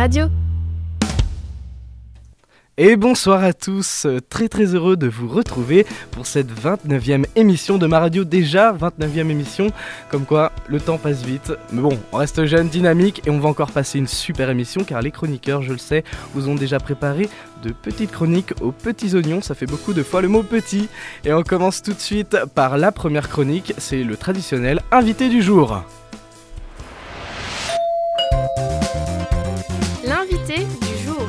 radio. Et bonsoir à tous, très heureux de vous retrouver pour cette 29e émission de ma radio, déjà 29e émission, comme quoi le temps passe vite, mais bon, on reste jeune, dynamique et on va encore passer une super émission car les chroniqueurs, je le sais, vous ont déjà préparé de petites chroniques aux petits oignons, ça fait beaucoup de fois le mot petit, et on commence tout de suite par la première chronique, c'est le traditionnel invité du jour. L'invité du jour.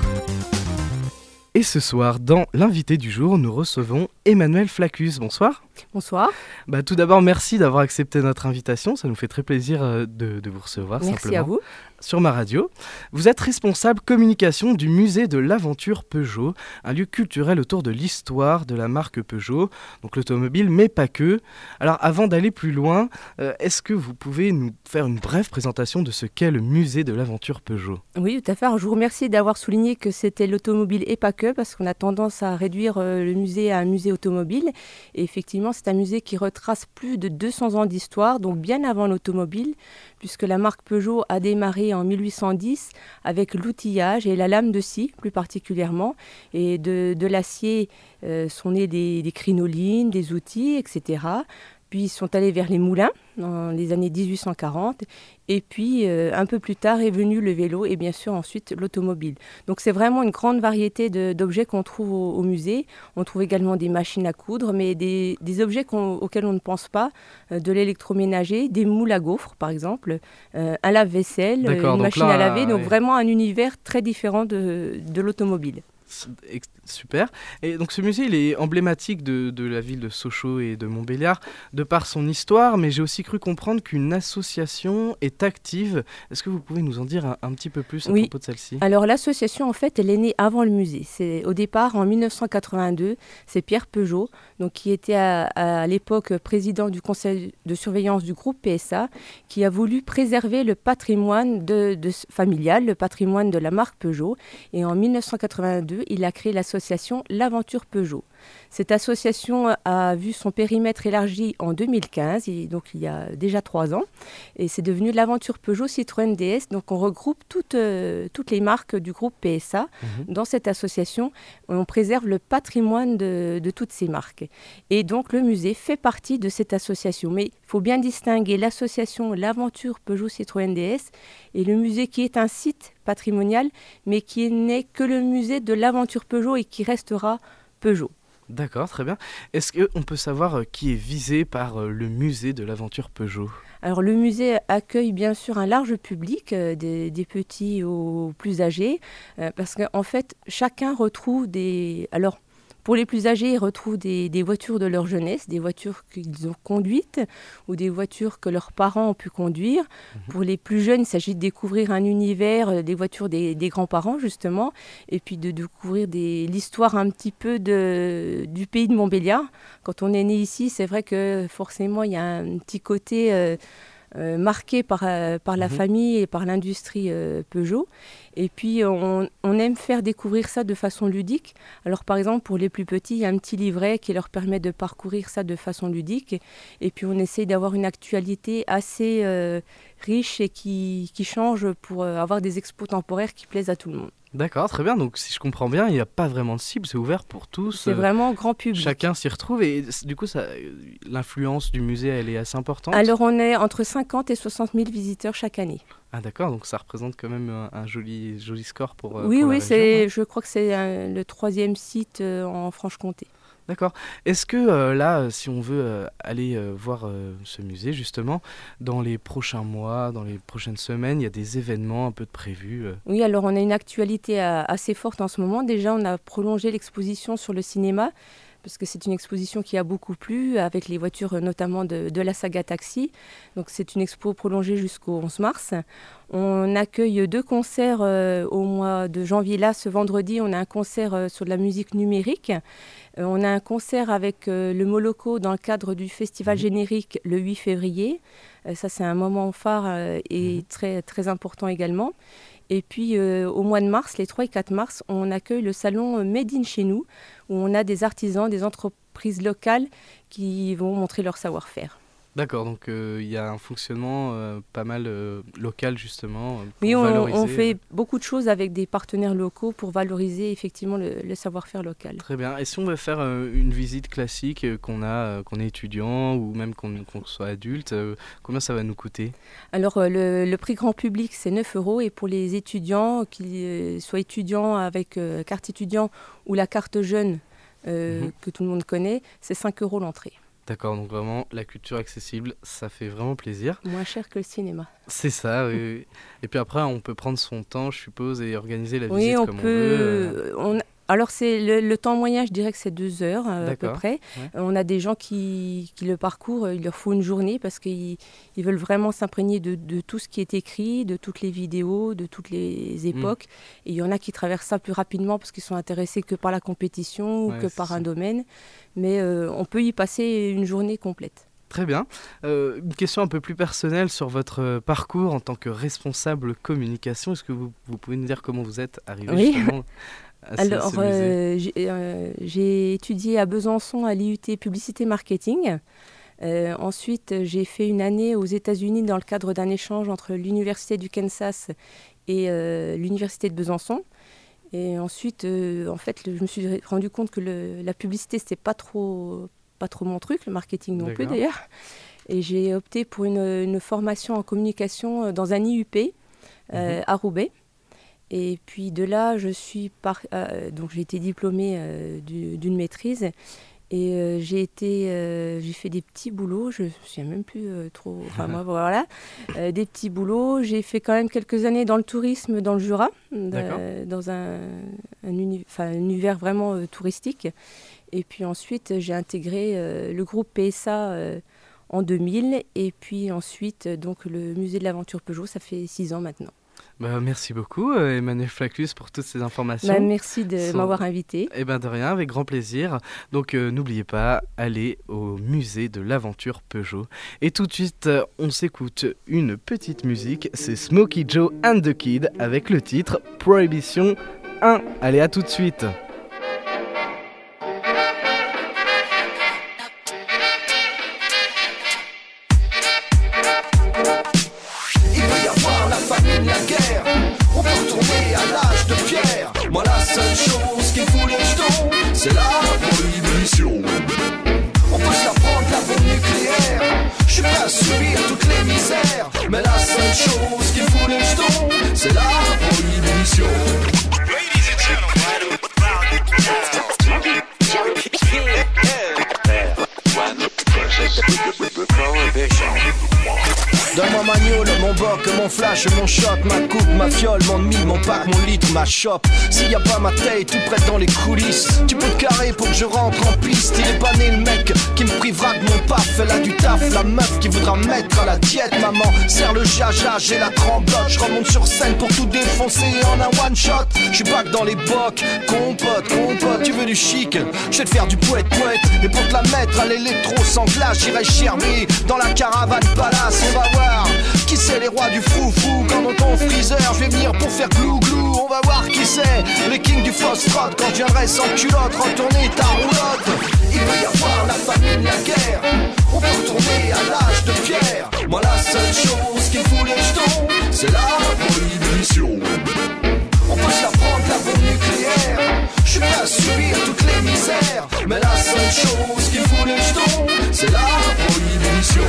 Et ce soir, dans l'invité du jour, nous recevons Emmanuelle Flaccus. Bonsoir. Bonsoir. Tout d'abord, merci d'avoir accepté notre invitation. Ça nous fait très plaisir de vous recevoir. Merci simplement, à vous. Sur ma radio. Vous êtes responsable communication du musée de l'aventure Peugeot, un lieu culturel autour de l'histoire de la marque Peugeot, donc l'automobile, mais pas que. Alors, avant d'aller plus loin, est-ce que vous pouvez nous faire une brève présentation de ce qu'est le musée de l'aventure Peugeot ? Oui, tout à fait. Alors, je vous remercie d'avoir souligné que c'était l'automobile et pas que, parce qu'on a tendance à réduire le musée à un musée automobile. Et effectivement, c'est un musée qui retrace plus de 200 ans d'histoire, donc bien avant l'automobile, puisque la marque Peugeot a démarré en 1810 avec l'outillage et la lame de scie plus particulièrement. Et de l'acier sont nés des crinolines, des outils, etc. Puis ils sont allés vers les moulins dans les années 1840. Et puis un peu plus tard est venu le vélo et bien sûr ensuite l'automobile. Donc c'est vraiment une grande variété d'objets qu'on trouve au musée. On trouve également des machines à coudre, mais des objets auxquels on ne pense pas, de l'électroménager, des moules à gaufres par exemple, un lave-vaisselle, une machine à laver. Donc vraiment un univers très différent de l'automobile. Super. Et donc ce musée, il est emblématique de la ville de Sochaux et de Montbéliard, de par son histoire, mais j'ai aussi cru comprendre qu'une association est active. Est-ce que vous pouvez nous en dire un petit peu plus à propos de celle-ci ? Alors l'association, en fait, elle est née avant le musée. C'est au départ, en 1982, c'est Pierre Peugeot, donc, qui était à l'époque président du conseil de surveillance du groupe PSA, qui a voulu préserver le patrimoine familial, le patrimoine de la marque Peugeot. Et en 1982, il a créé l'association L'Aventure Peugeot. Cette association a vu son périmètre élargi en 2015, donc il y a déjà 3 ans, et c'est devenu l'Aventure Peugeot Citroën DS. Donc on regroupe toutes les marques du groupe PSA dans cette association. On préserve le patrimoine de toutes ces marques. Et donc le musée fait partie de cette association. Mais il faut bien distinguer l'association L'Aventure Peugeot Citroën DS et le musée qui est un site patrimonial, mais qui n'est que le musée de l'Aventure Peugeot et qui restera Peugeot. D'accord, très bien. Est-ce qu'on peut savoir qui est visé par le musée de l'aventure Peugeot ? Alors le musée accueille bien sûr un large public, des petits aux plus âgés, parce qu'en fait chacun retrouve des... Alors, pour les plus âgés, ils retrouvent des voitures de leur jeunesse, des voitures qu'ils ont conduites ou des voitures que leurs parents ont pu conduire. Pour les plus jeunes, il s'agit de découvrir un univers, des voitures des grands-parents justement, et puis de découvrir l'histoire un petit peu du pays de Montbéliard. Quand on est né ici, c'est vrai que forcément, il y a un petit côté... marqué par la famille et par l'industrie Peugeot. Et puis, on aime faire découvrir ça de façon ludique. Alors, par exemple, pour les plus petits, il y a un petit livret qui leur permet de parcourir ça de façon ludique. Et puis, on essaye d'avoir une actualité assez riche et qui change pour avoir des expos temporaires qui plaisent à tout le monde. D'accord, très bien. Donc, si je comprends bien, il n'y a pas vraiment de cible, c'est ouvert pour tous. C'est vraiment grand public. Chacun s'y retrouve et du coup, l'influence du musée, elle est assez importante. Alors, on est entre 50 et 60 000 visiteurs chaque année. Ah d'accord, donc ça représente quand même un joli score pour Oui, la région, je crois que c'est le 3e site en Franche-Comté. D'accord. Est-ce que là, si on veut aller voir ce musée, justement, dans les prochains mois, dans les prochaines semaines, il y a des événements un peu de prévus Oui, alors on a une actualité assez forte en ce moment. Déjà, on a prolongé l'exposition sur le cinéma, parce que c'est une exposition qui a beaucoup plu, avec les voitures notamment de la saga Taxi. Donc c'est une expo prolongée jusqu'au 11 mars. On accueille 2 concerts au mois de janvier. Là, ce vendredi, on a un concert sur de la musique numérique. On a un concert avec le Moloko dans le cadre du festival générique le 8 février. Ça, c'est un moment phare et très, très important également. Et puis, au mois de mars, les 3 et 4 mars, on accueille le salon Made in chez nous, où on a des artisans, des entreprises locales qui vont montrer leur savoir-faire. D'accord, donc il y a un fonctionnement pas mal local justement pour Oui, valoriser. on fait beaucoup de choses avec des partenaires locaux pour valoriser effectivement le savoir-faire local. Très bien. Et si on veut faire une visite classique, qu'on est étudiant ou même qu'on soit adulte, combien ça va nous coûter? Alors le prix grand public c'est 9 € et pour les étudiants, qu'ils soient étudiants avec carte étudiant ou la carte jeune que tout le monde connaît, c'est 5 € l'entrée. D'accord, donc vraiment la culture accessible, ça fait vraiment plaisir. Moins cher que le cinéma. C'est ça, oui, oui. Et puis après, on peut prendre son temps, je suppose, et organiser la Oui, visite on comme peut. Alors, c'est le temps moyen, je dirais que c'est 2 heures à peu près. Ouais. On a des gens qui le parcourent, il leur faut une journée parce qu'ils veulent vraiment s'imprégner de tout ce qui est écrit, de toutes les vidéos, de toutes les époques. Et il y en a qui traversent ça plus rapidement parce qu'ils sont intéressés que par la compétition ou que par un domaine. Mais on peut y passer une journée complète. Très bien. Une question un peu plus personnelle sur votre parcours en tant que responsable communication. Est-ce que vous pouvez nous dire comment vous êtes arrivé justement à ce musée? J'ai étudié à Besançon à l'IUT Publicité Marketing. Ensuite, j'ai fait une année aux États-Unis dans le cadre d'un échange entre l'Université du Kansas et l'Université de Besançon. Et ensuite, en fait, je me suis rendu compte que la publicité, c'était pas trop mon truc, le marketing non plus d'ailleurs. Et j'ai opté pour une formation en communication dans un IUP à Roubaix. Et puis de là, donc j'ai été diplômée d'une maîtrise. Et j'ai fait des petits boulots, je ne me souviens même plus trop, enfin moi voilà, des petits boulots. J'ai fait quand même quelques années dans le tourisme dans le Jura, dans un univers vraiment touristique. Et puis ensuite, j'ai intégré le groupe PSA en 2000. Et puis ensuite, donc, le musée de l'aventure Peugeot, ça fait 6 ans maintenant. Merci beaucoup Emmanuelle Flaclus pour toutes ces informations. Merci de m'avoir invité. De rien, avec grand plaisir. Donc n'oubliez pas, allez au musée de l'aventure Peugeot. Et tout de suite, on s'écoute une petite musique. C'est Smokey Joe and the Kid avec le titre Prohibition 1. Allez, à tout de suite. La guerre, on peut retourner à l'âge de pierre. Moi la seule chose qui me fout les jetons, c'est la prohibition. On peut se la prendre la bombe nucléaire, je suis prêt à subir toutes les misères. Mais la seule chose qui me fout les jetons, c'est la prohibition. Donne-moi ma gnôle, mon boc, mon flash, mon shot, ma coupe, ma fiole, mon mille, mon pack, mon litre, ma chope. S'il y a pas ma taille tout près dans les coulisses, tu peux te carrer pour que je rentre en piste. Il est pas né le mec qui me privera de mon paf. Elle a du taf, la meuf qui voudra me mettre à la diète. Maman, serre le jaja, j'ai la tremblote. Je remonte sur scène pour tout défoncer en un one shot. Je suis back dans les bocs, compote, tu veux du chic, je vais te faire du poète. Et pour te la mettre à l'électro sans glace, j'irai gerber dans la caravane palace. On va voir qui c'est les rois du foufou. Quand dans ton freezer, je vais venir pour faire glou-glou. On va voir qui c'est les kings du foxtrot. Quand je viendrai sans culotte, retourner ta roulotte. Il peut y avoir la famine, la guerre, on peut retourner à l'âge de pierre. Moi la seule chose qui me fout les jetons, c'est la prohibition. On peut se la prendre la bombe nucléaire, je suis prêt à subir toutes les misères. Mais la seule chose qui me fout les jetons, c'est la prohibition.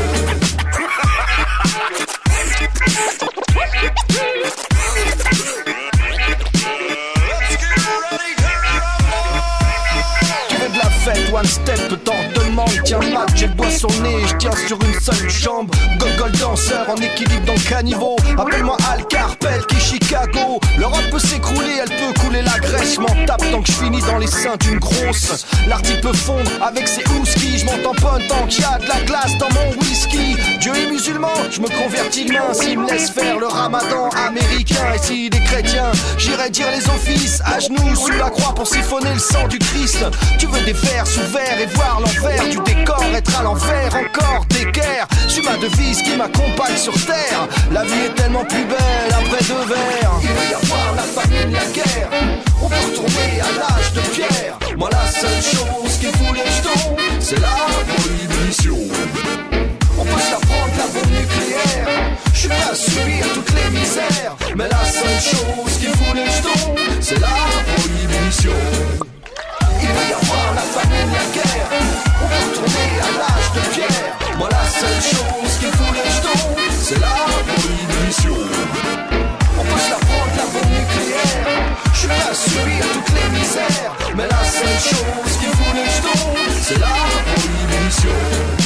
Tu veux de la fête, one step, t'en demande. Tiens Matt, j'ai le bois sur le nez, je tiens sur une seule jambe. Gogol danseur en équilibre dans le caniveau. Appelle-moi Al Carpel qui Chicago. L'Europe peut s'écrouler, elle peut couler la Grèce. Je m'en tape tant que je finis dans les seins d'une grosse. L'article peut fondre avec ses houskis. Je m'en tamponne tant qu'il y a de la glace dans mon whisky. Dieu est musulman, je me convertis demain s'il me laisse faire le ramadan américain. Et s'il est chrétien, j'irai dire les offices à genoux sous la croix pour siphonner le sang du Christ. Tu veux des vers sous verre et voir l'envers du décor, être à l'envers, encore des guerres. Je suis ma devise qui m'accompagne sur terre. La vie est tellement plus belle après 2 verres. Il peut y avoir la famine, la guerre, on peut retourner à l'âge de pierre. Moi la seule chose qui me fout les jetons, c'est la prohibition. On peut Mais la seule chose qui fout les jetons, c'est la prohibition. Il peut y avoir la famine, la guerre, on peut tourner à l'âge de pierre. Moi la seule chose qui fout les jetons, c'est la prohibition. On peut se la prendre, la bombe nucléaire, je suis prêt à subir toutes les misères. Mais la seule chose qui fout les jetons, c'est la prohibition.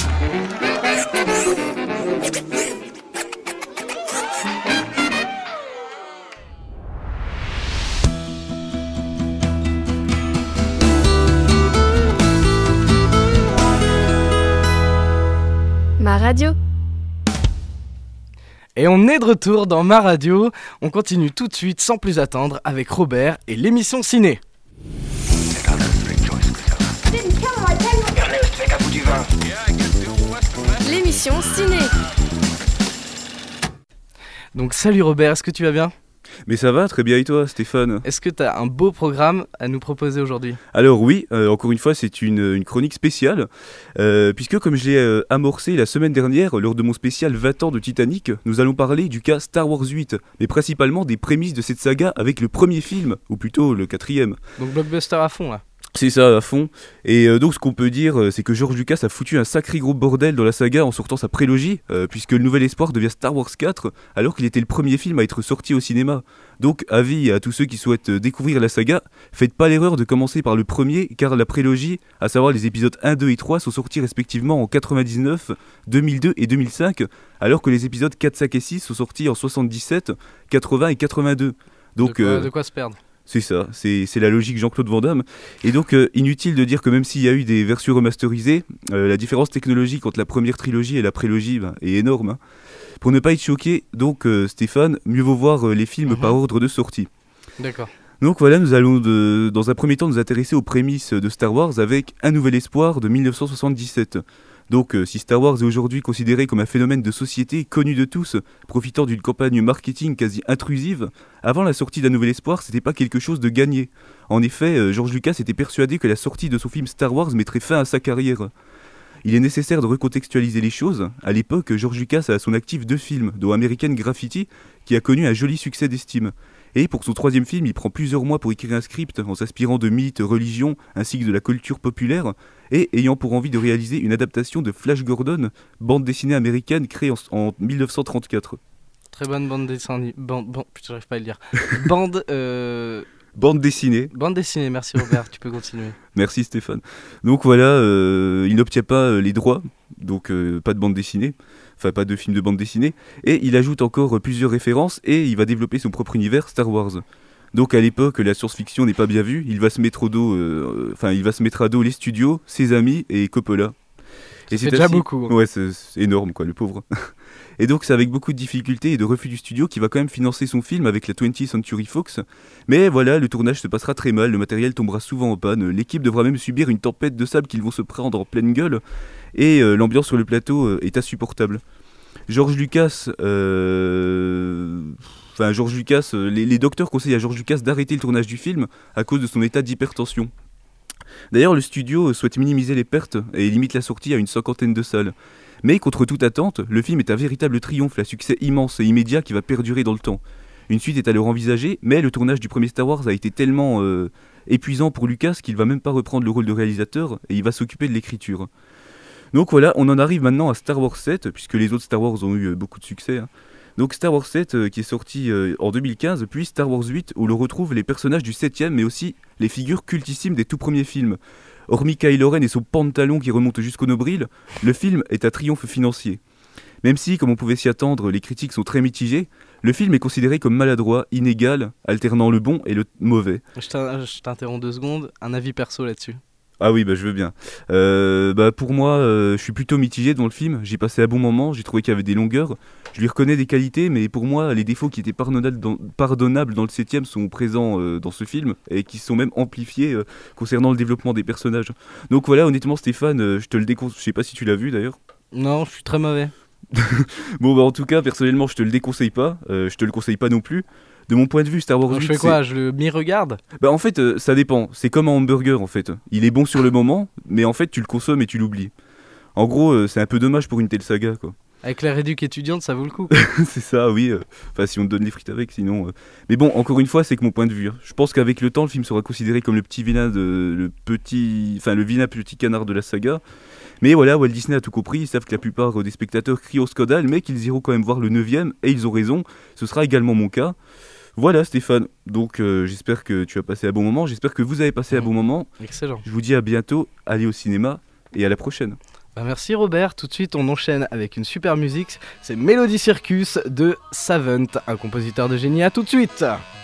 Ma radio. Et on est de retour dans Ma Radio. On continue tout de suite sans plus attendre avec Robert et l'émission Ciné. L'émission Ciné. Donc salut Robert, est-ce que tu vas bien ? Mais ça va, très bien, et toi Stéphane ? Est-ce que tu as un beau programme à nous proposer aujourd'hui ? Alors oui, encore une fois c'est une chronique spéciale, puisque comme je l'ai amorcé la semaine dernière lors de mon spécial 20 ans de Titanic, nous allons parler du cas Star Wars 8, mais principalement des prémices de cette saga avec le premier film, ou plutôt le 4e. Donc blockbuster à fond là. C'est ça, à fond. Et donc ce qu'on peut dire, c'est que George Lucas a foutu un sacré gros bordel dans la saga en sortant sa prélogie, puisque le Nouvel Espoir devient Star Wars 4, alors qu'il était le premier film à être sorti au cinéma. Donc avis à tous ceux qui souhaitent découvrir la saga, faites pas l'erreur de commencer par le premier, car la prélogie, à savoir les épisodes 1, 2 et 3, sont sortis respectivement en 99, 2002 et 2005, alors que les épisodes 4, 5 et 6 sont sortis en 77, 80 et 82. Donc, de quoi se perdre. C'est ça, c'est la logique Jean-Claude Van Damme. Et donc, inutile de dire que même s'il y a eu des versions remasterisées, la différence technologique entre la première trilogie et la prélogie est énorme. Hein. Pour ne pas être choqué, donc Stéphane, mieux vaut voir les films par ordre de sortie. D'accord. Donc voilà, nous allons dans un premier temps nous intéresser aux prémices de Star Wars avec Un Nouvel Espoir de 1977. Donc si Star Wars est aujourd'hui considéré comme un phénomène de société connu de tous, profitant d'une campagne marketing quasi intrusive, avant la sortie d'Un Nouvel Espoir, c'était pas quelque chose de gagné. En effet, George Lucas était persuadé que la sortie de son film Star Wars mettrait fin à sa carrière. Il est nécessaire de recontextualiser les choses. À l'époque, George Lucas a à son actif 2 films, dont American Graffiti, qui a connu un joli succès d'estime. Et pour son 3e film, il prend plusieurs mois pour écrire un script en s'inspirant de mythes, religions, ainsi que de la culture populaire, et ayant pour envie de réaliser une adaptation de Flash Gordon, bande dessinée américaine créée en 1934. Très bonne bande dessinée. Putain, j'arrive pas à le dire. Bande dessinée. Bande dessinée, merci Robert, tu peux continuer. Merci Stéphane. Donc voilà, il n'obtient pas les droits, donc pas de bande dessinée, enfin pas de film de bande dessinée, et il ajoute encore plusieurs références et il va développer son propre univers Star Wars. Donc à l'époque, la science-fiction n'est pas bien vue, il va se mettre à dos les studios, ses amis et Coppola. Et c'est déjà beaucoup. Hein. Ouais, c'est énorme quoi, le pauvre. Et donc c'est avec beaucoup de difficultés et de refus du studio qu'il va quand même financer son film avec la 20th Century Fox. Mais voilà, le tournage se passera très mal, le matériel tombera souvent en panne, l'équipe devra même subir une tempête de sable qu'ils vont se prendre en pleine gueule, et l'ambiance sur le plateau est insupportable. George Lucas, les docteurs conseillent à George Lucas d'arrêter le tournage du film à cause de son état d'hypertension. D'ailleurs, le studio souhaite minimiser les pertes et limite la sortie à une 50aine de salles. Mais contre toute attente, le film est un véritable triomphe, un succès immense et immédiat qui va perdurer dans le temps. Une suite est alors envisagée, mais le tournage du premier Star Wars a été tellement épuisant pour Lucas qu'il va même pas reprendre le rôle de réalisateur et il va s'occuper de l'écriture. Donc voilà, on en arrive maintenant à Star Wars 7, puisque les autres Star Wars ont eu beaucoup de succès. Hein. Donc Star Wars 7 qui est sorti en 2015, puis Star Wars 8 où l'on retrouve les personnages du 7ème, mais aussi les figures cultissimes des tout premiers films. Hormis Kylo Ren et son pantalon qui remonte jusqu'au nombril, le film est un triomphe financier. Même si, comme on pouvait s'y attendre, les critiques sont très mitigées, le film est considéré comme maladroit, inégal, alternant le bon et le mauvais. Je t'interromps 2 secondes, un avis perso là-dessus. Ah oui, je veux bien. Pour moi, je suis plutôt mitigé dans le film. J'ai passé un bon moment, j'ai trouvé qu'il y avait des longueurs. Je lui reconnais des qualités, mais pour moi, les défauts qui étaient pardonnables dans le 7ème sont présents dans ce film et qui sont même amplifiés concernant le développement des personnages. Donc voilà, honnêtement, Stéphane, je te le déconseille. Je sais pas si tu l'as vu d'ailleurs. Non, je suis très mauvais. Bon, en tout cas, personnellement, je te le déconseille pas. Je te le conseille pas non plus. De mon point de vue, Star Wars 8, je fais quoi ? Je m'y regarde ? En fait, ça dépend. C'est comme un hamburger, en fait. Il est bon sur le moment, mais en fait, tu le consommes et tu l'oublies. En gros, c'est un peu dommage pour une telle saga, quoi. Avec la réduc étudiante, ça vaut le coup. C'est ça, oui. Enfin, si on te donne les frites avec, sinon. Mais bon, encore une fois, c'est que mon point de vue. Je pense qu'avec le temps, le film sera considéré comme le petit vilain le vilain petit canard de la saga. Mais voilà, Walt Disney a tout compris. Ils savent que la plupart des spectateurs crient au scandale, mais qu'ils iront quand même voir le 9e, et ils ont raison. Ce sera également mon cas. Voilà, Stéphane. Donc, j'espère que tu as passé un bon moment. J'espère que vous avez passé un bon moment. Excellent. Je vous dis à bientôt. Allez au cinéma et à la prochaine. Merci Robert, tout de suite on enchaîne avec une super musique, c'est Melody Circus de Savant, un compositeur de génie, à tout de suite.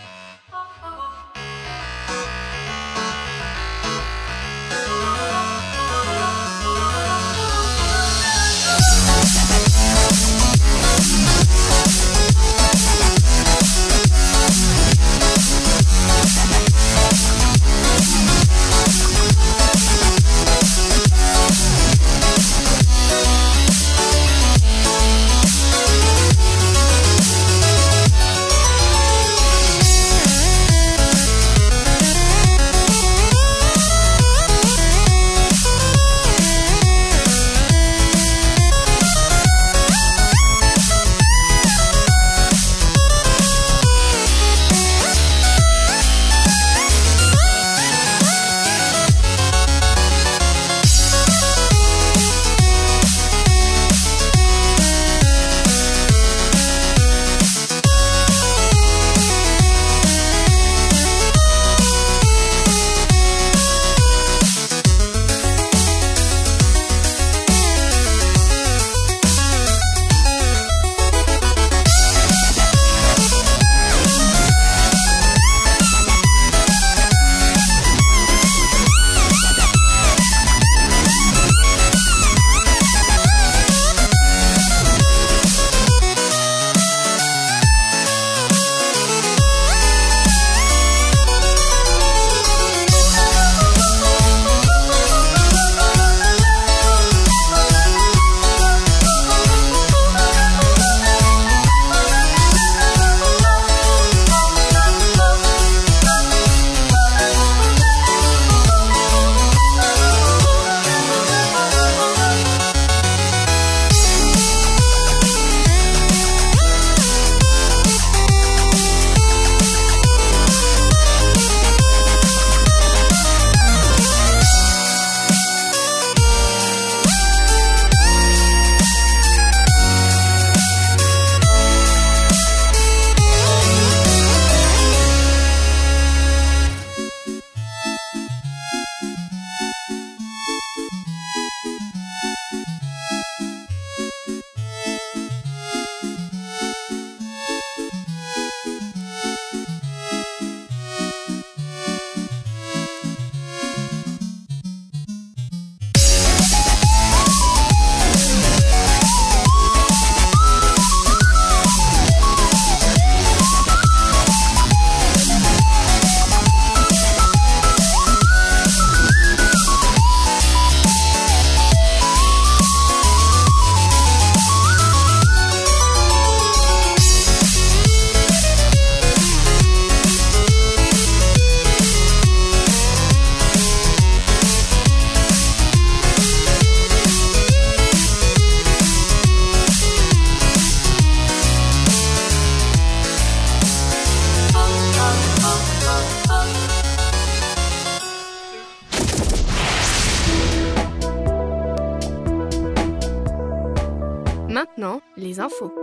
Maintenant, les infos.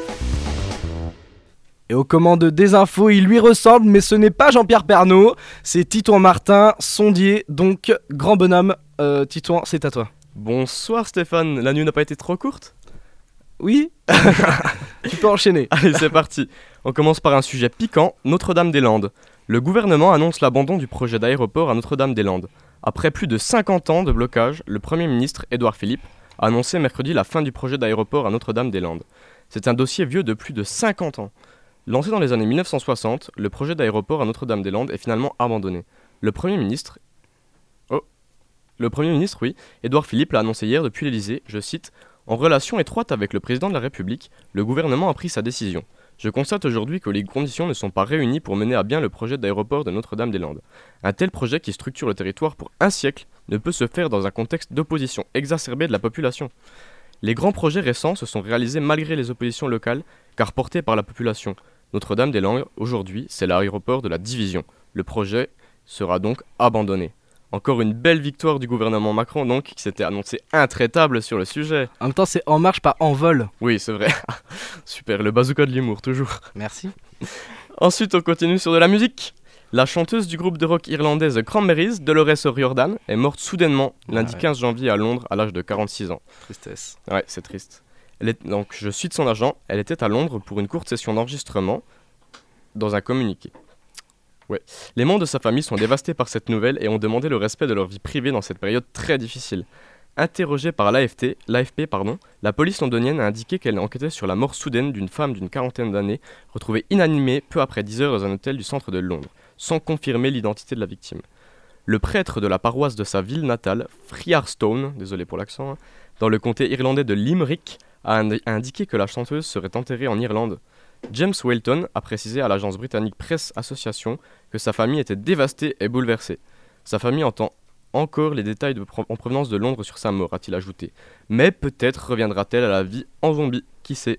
Et aux commandes des infos, il lui ressemble, mais ce n'est pas Jean-Pierre Pernaut, c'est Titouan Martin, sondier, donc grand bonhomme. Titouan, c'est à toi. Bonsoir Stéphane, la nuit n'a pas été trop courte ? Oui. Tu peux enchaîner. Allez, c'est parti. On commence par un sujet piquant, Notre-Dame-des-Landes. Le gouvernement annonce l'abandon du projet d'aéroport à Notre-Dame-des-Landes. Après plus de 50 ans de blocage, le Premier ministre Édouard Philippe a annoncé mercredi la fin du projet d'aéroport à Notre-Dame-des-Landes. C'est un dossier vieux de plus de 50 ans. Lancé dans les années 1960, le projet d'aéroport à Notre-Dame-des-Landes est finalement abandonné. Le Premier ministre, Édouard Philippe l'a annoncé hier depuis l'Élysée, je cite, « En relation étroite avec le président de la République, le gouvernement a pris sa décision. Je constate aujourd'hui que les conditions ne sont pas réunies pour mener à bien le projet d'aéroport de Notre-Dame-des-Landes. Un tel projet qui structure le territoire pour un siècle ne peut se faire dans un contexte d'opposition exacerbée de la population. Les grands projets récents se sont réalisés malgré les oppositions locales, car portés par la population. Notre-Dame-des-Landes, aujourd'hui, c'est l'aéroport de la division. Le projet sera donc abandonné. Encore une belle victoire du gouvernement Macron, donc, qui s'était annoncé intraitable sur le sujet. En même temps, c'est En Marche, pas En Vol. Oui, c'est vrai. Super, le bazooka de l'humour, toujours. Merci. Ensuite, on continue sur de la musique. La chanteuse du groupe de rock irlandais The Cranberries, Dolores O'Riordan, est morte soudainement lundi 15 janvier à Londres à l'âge de 46 ans. Tristesse. Ouais, c'est triste. Donc, je cite son agent, elle était à Londres pour une courte session d'enregistrement dans un communiqué. Ouais. Les membres de sa famille sont dévastés par cette nouvelle et ont demandé le respect de leur vie privée dans cette période très difficile. Interrogée par l'AFP, la police londonienne a indiqué qu'elle enquêtait sur la mort soudaine d'une femme d'une quarantaine d'années, retrouvée inanimée peu après 10 heures dans un hôtel du centre de Londres, sans confirmer l'identité de la victime. Le prêtre de la paroisse de sa ville natale, Friarstone, désolé pour l'accent, dans le comté irlandais de Limerick, a indiqué que la chanteuse serait enterrée en Irlande. James Walton a précisé à l'agence britannique Press Association que sa famille était dévastée et bouleversée. Sa famille entend encore les détails en provenance de Londres sur sa mort, a-t-il ajouté. Mais peut-être reviendra-t-elle à la vie en zombie, qui sait.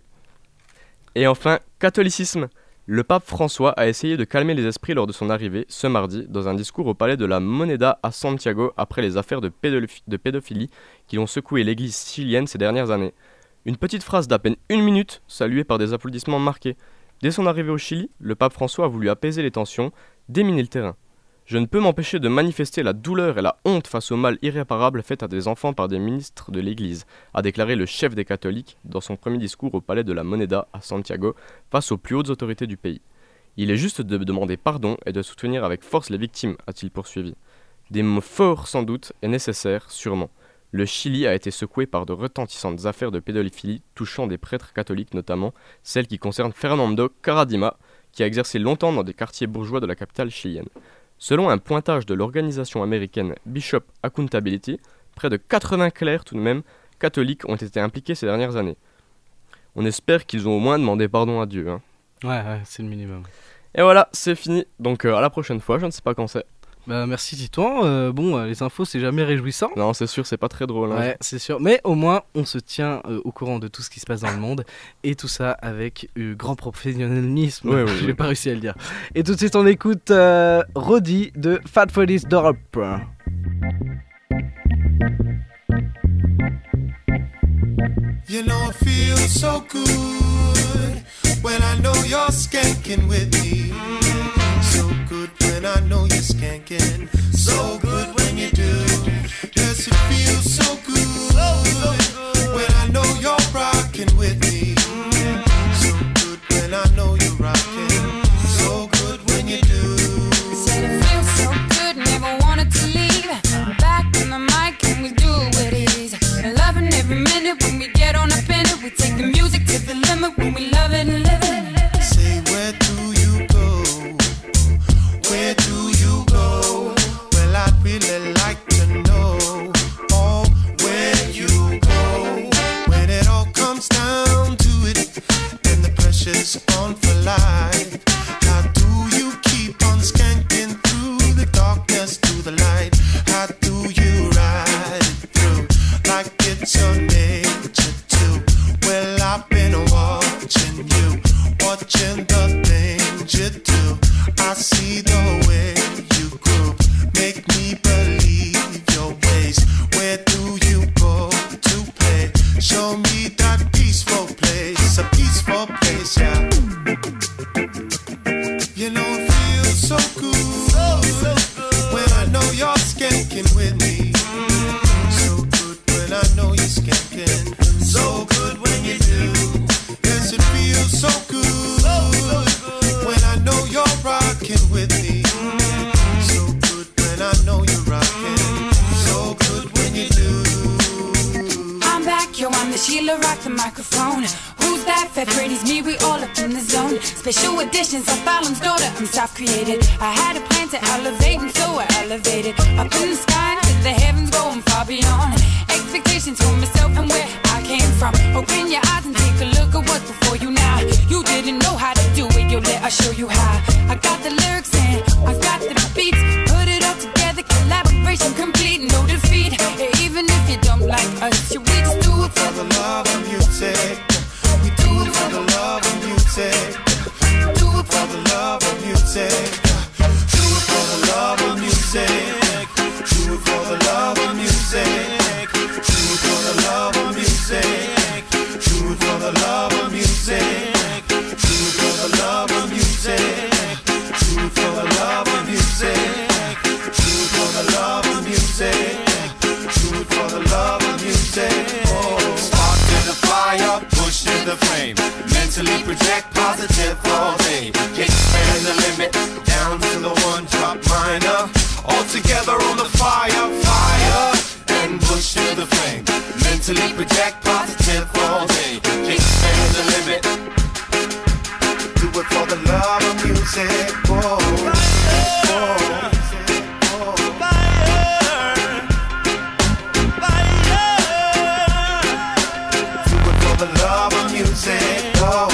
Et enfin, catholicisme. Le pape François a essayé de calmer les esprits lors de son arrivée, ce mardi, dans un discours au palais de la Moneda à Santiago après les affaires de pédophilie qui ont secoué l'église chilienne ces dernières années. Une petite phrase d'à peine 1 minute, saluée par des applaudissements marqués. Dès son arrivée au Chili, le pape François a voulu apaiser les tensions, déminer le terrain. Je ne peux m'empêcher de manifester la douleur et la honte face au mal irréparable fait à des enfants par des ministres de l'Église, a déclaré le chef des catholiques dans son premier discours au palais de la Moneda à Santiago face aux plus hautes autorités du pays. Il est juste de demander pardon et de soutenir avec force les victimes, a-t-il poursuivi. Des mots forts sans doute et nécessaires sûrement. Le Chili a été secoué par de retentissantes affaires de pédophilie touchant des prêtres catholiques, notamment celle qui concerne Fernando Karadima, qui a exercé longtemps dans des quartiers bourgeois de la capitale chilienne. Selon un pointage de l'organisation américaine Bishop Accountability, près de 80 clercs tout de même catholiques ont été impliqués ces dernières années. On espère qu'ils ont au moins demandé pardon à Dieu. Hein. Ouais, c'est le minimum. Et voilà, c'est fini. Donc à la prochaine fois, je ne sais pas quand c'est. Bah, merci Titouan. Les infos c'est jamais réjouissant. Non, c'est sûr, c'est pas très drôle. Hein. Ouais, c'est sûr. Mais au moins, on se tient au courant de tout ce qui se passe dans le monde. Et tout ça avec grand professionnalisme. Ouais, J'ai pas réussi à le dire. Et tout de suite, on écoute Roddy de Fat Freddy's d'Europe. You know it feels so good when I know you're skanking with me. So good when I know you're skanking. So good when you do. Yes, it feels so good when I know you're rocking with me. So good when I know you're rocking. So good when you do. Said it feels so good, never wanted to leave. Back on the mic and we do it with ease. Loving every minute when we get on up in it. We take the music to the limit when we love it and live it. Say where do you go? Where do you go? Well, I'd really like to know. Oh, where you go? When it all comes down to it, and the pressure's on for life. How do you keep on skanking through the darkness to the light? How do you ride it through like it's your nature too? Well, I've been watching you, watching the things you do. I see the way you groove, make me believe your ways. Where do you go to play? Show me that peaceful place, a peaceful place, yeah. You know it feels so good when I know you're skanking with me. So good when I know you're skanking. So good when you do. Yes, it feels so good when I know you're rocking with me. So good when I know you're rocking. So good when you do. I'm back, yo, I'm the Sheila, rock the microphone. Who's that? Fat Freddy's me, we all up in the zone. Special editions of Balam's daughter, I'm self-created. I had a plan to elevate, and so I elevated. Up in the sky, to the heavens, going far beyond expectations for myself and where I came from. Open your eyes and take a look at what's before you now. You didn't know how to do it, yo, let us show you how. I got the lyrics and I got the beats. Put it all together, collaboration complete, no defeat. Even if you don't like us, we just do it for the love of music. We do it for the love of music. Do it for the love of music. Do it for the love of music. Do it for the love of music. Do it for the love of music. Do it for the love of music. Do it for the love of music. Do it for the love of music. Do it for the love of music. Do it for the love of music. Oh. Spark to the fire, push to the flame. Mentally project positive all day. Expand the limit down to the one drop minor. All together on the fire, fire, and push to the flame. Mentally project positive all day. Expand the limit. Do it for the love of music. Oh, oh. The love of music, oh,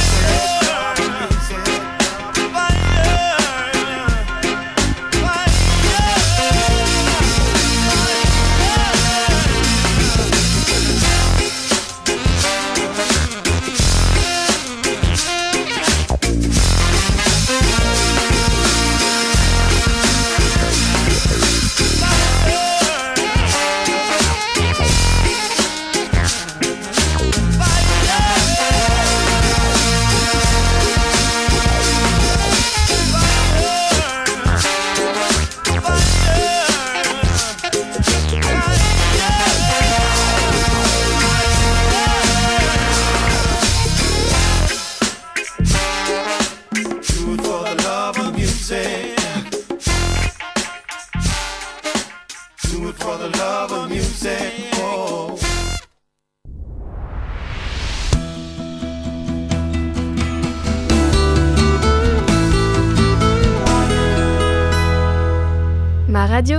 Ma radio.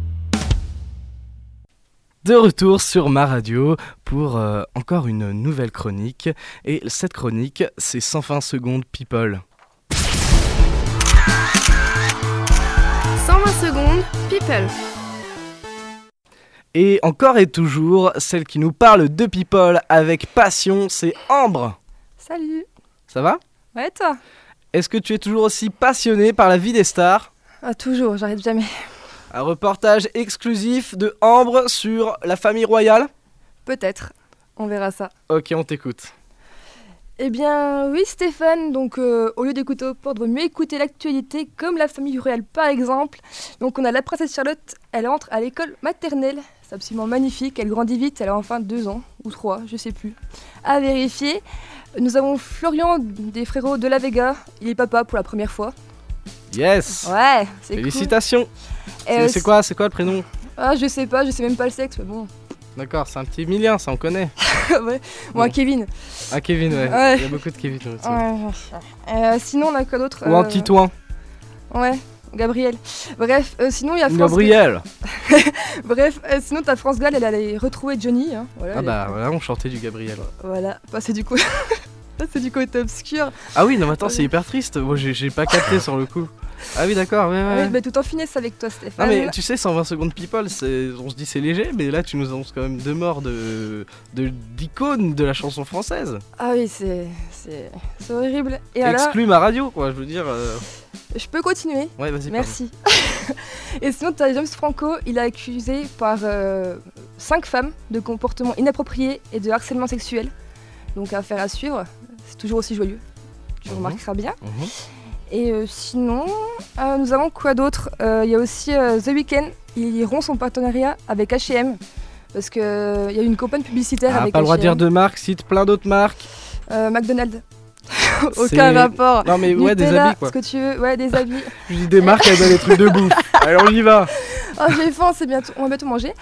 De retour sur ma radio pour encore une nouvelle chronique. Et cette chronique, c'est 120 secondes people. 120 secondes, people. Et encore et toujours, celle qui nous parle de people avec passion, c'est Ambre. Salut. Ça va ? Ouais, toi ? Est-ce que tu es toujours aussi passionnée par la vie des stars ? Ah, toujours, j'arrête jamais. Un reportage exclusif de Ambre sur la famille royale ? Peut-être, on verra ça. Ok, on t'écoute. Eh bien, oui Stéphane, donc au lieu d'écouter aux portes, vaut mieux écouter l'actualité comme la famille royale par exemple. Donc on a la princesse Charlotte, elle entre à l'école maternelle, c'est absolument magnifique, elle grandit vite, elle a enfin 2 ans, ou 3, je sais plus, à vérifier. Nous avons Florian des Frérots de la Vega, il est papa pour la première fois. Yes. Ouais, c'est Félicitations. Cool. C'est quoi le prénom ? Ah, je sais pas, je sais même pas le sexe, mais bon. D'accord, c'est un petit Emilien, ça on connaît. Ouais, moi Bon. Kevin. Ah Kevin, ouais. Il y a beaucoup de Kevin aussi. Ouais. Sinon on a quoi d'autre Ou un Titouan. Ouais, Gabriel. Bref, sinon il y a France Gabriel. Bref, sinon t'as France Gall, elle allait retrouver Johnny. Hein. Voilà, Ah bah voilà, on chantait du Gabriel. Voilà, bah, c'est du coup... c'est du côté obscur. Ah oui, non mais attends, c'est hyper triste. Moi j'ai pas capté sur le coup. Ah oui d'accord, ouais. Oui, bah, tout en finesse avec toi Stéphane. Non mais tu sais, 120 secondes people, on se dit c'est léger, mais là tu nous annonces quand même 2 morts d'icônes de la chanson française. Ah oui, c'est horrible. Et Exclue ma radio quoi, je veux dire... Je peux continuer ? Ouais, vas-y. Merci. Et sinon, t'as James Franco, il est accusé par 5 femmes de comportements inappropriés et de harcèlement sexuel. Donc affaire à suivre, c'est toujours aussi joyeux, tu remarqueras bien. Et sinon, nous avons quoi d'autre ? Il y a aussi The Weeknd, il rompt son partenariat avec H&M, parce qu'il y a eu une campagne publicitaire avec H&M. Pas le droit de dire de marque, cite plein d'autres marques. McDonald's. Aucun rapport. Non mais ouais, Nutella, des habits quoi. Ce que tu veux, ouais, des habits. Je dis des marques, elles ont des trucs de bouffe. Allez, on y va. Oh, j'ai faim, on va bientôt manger.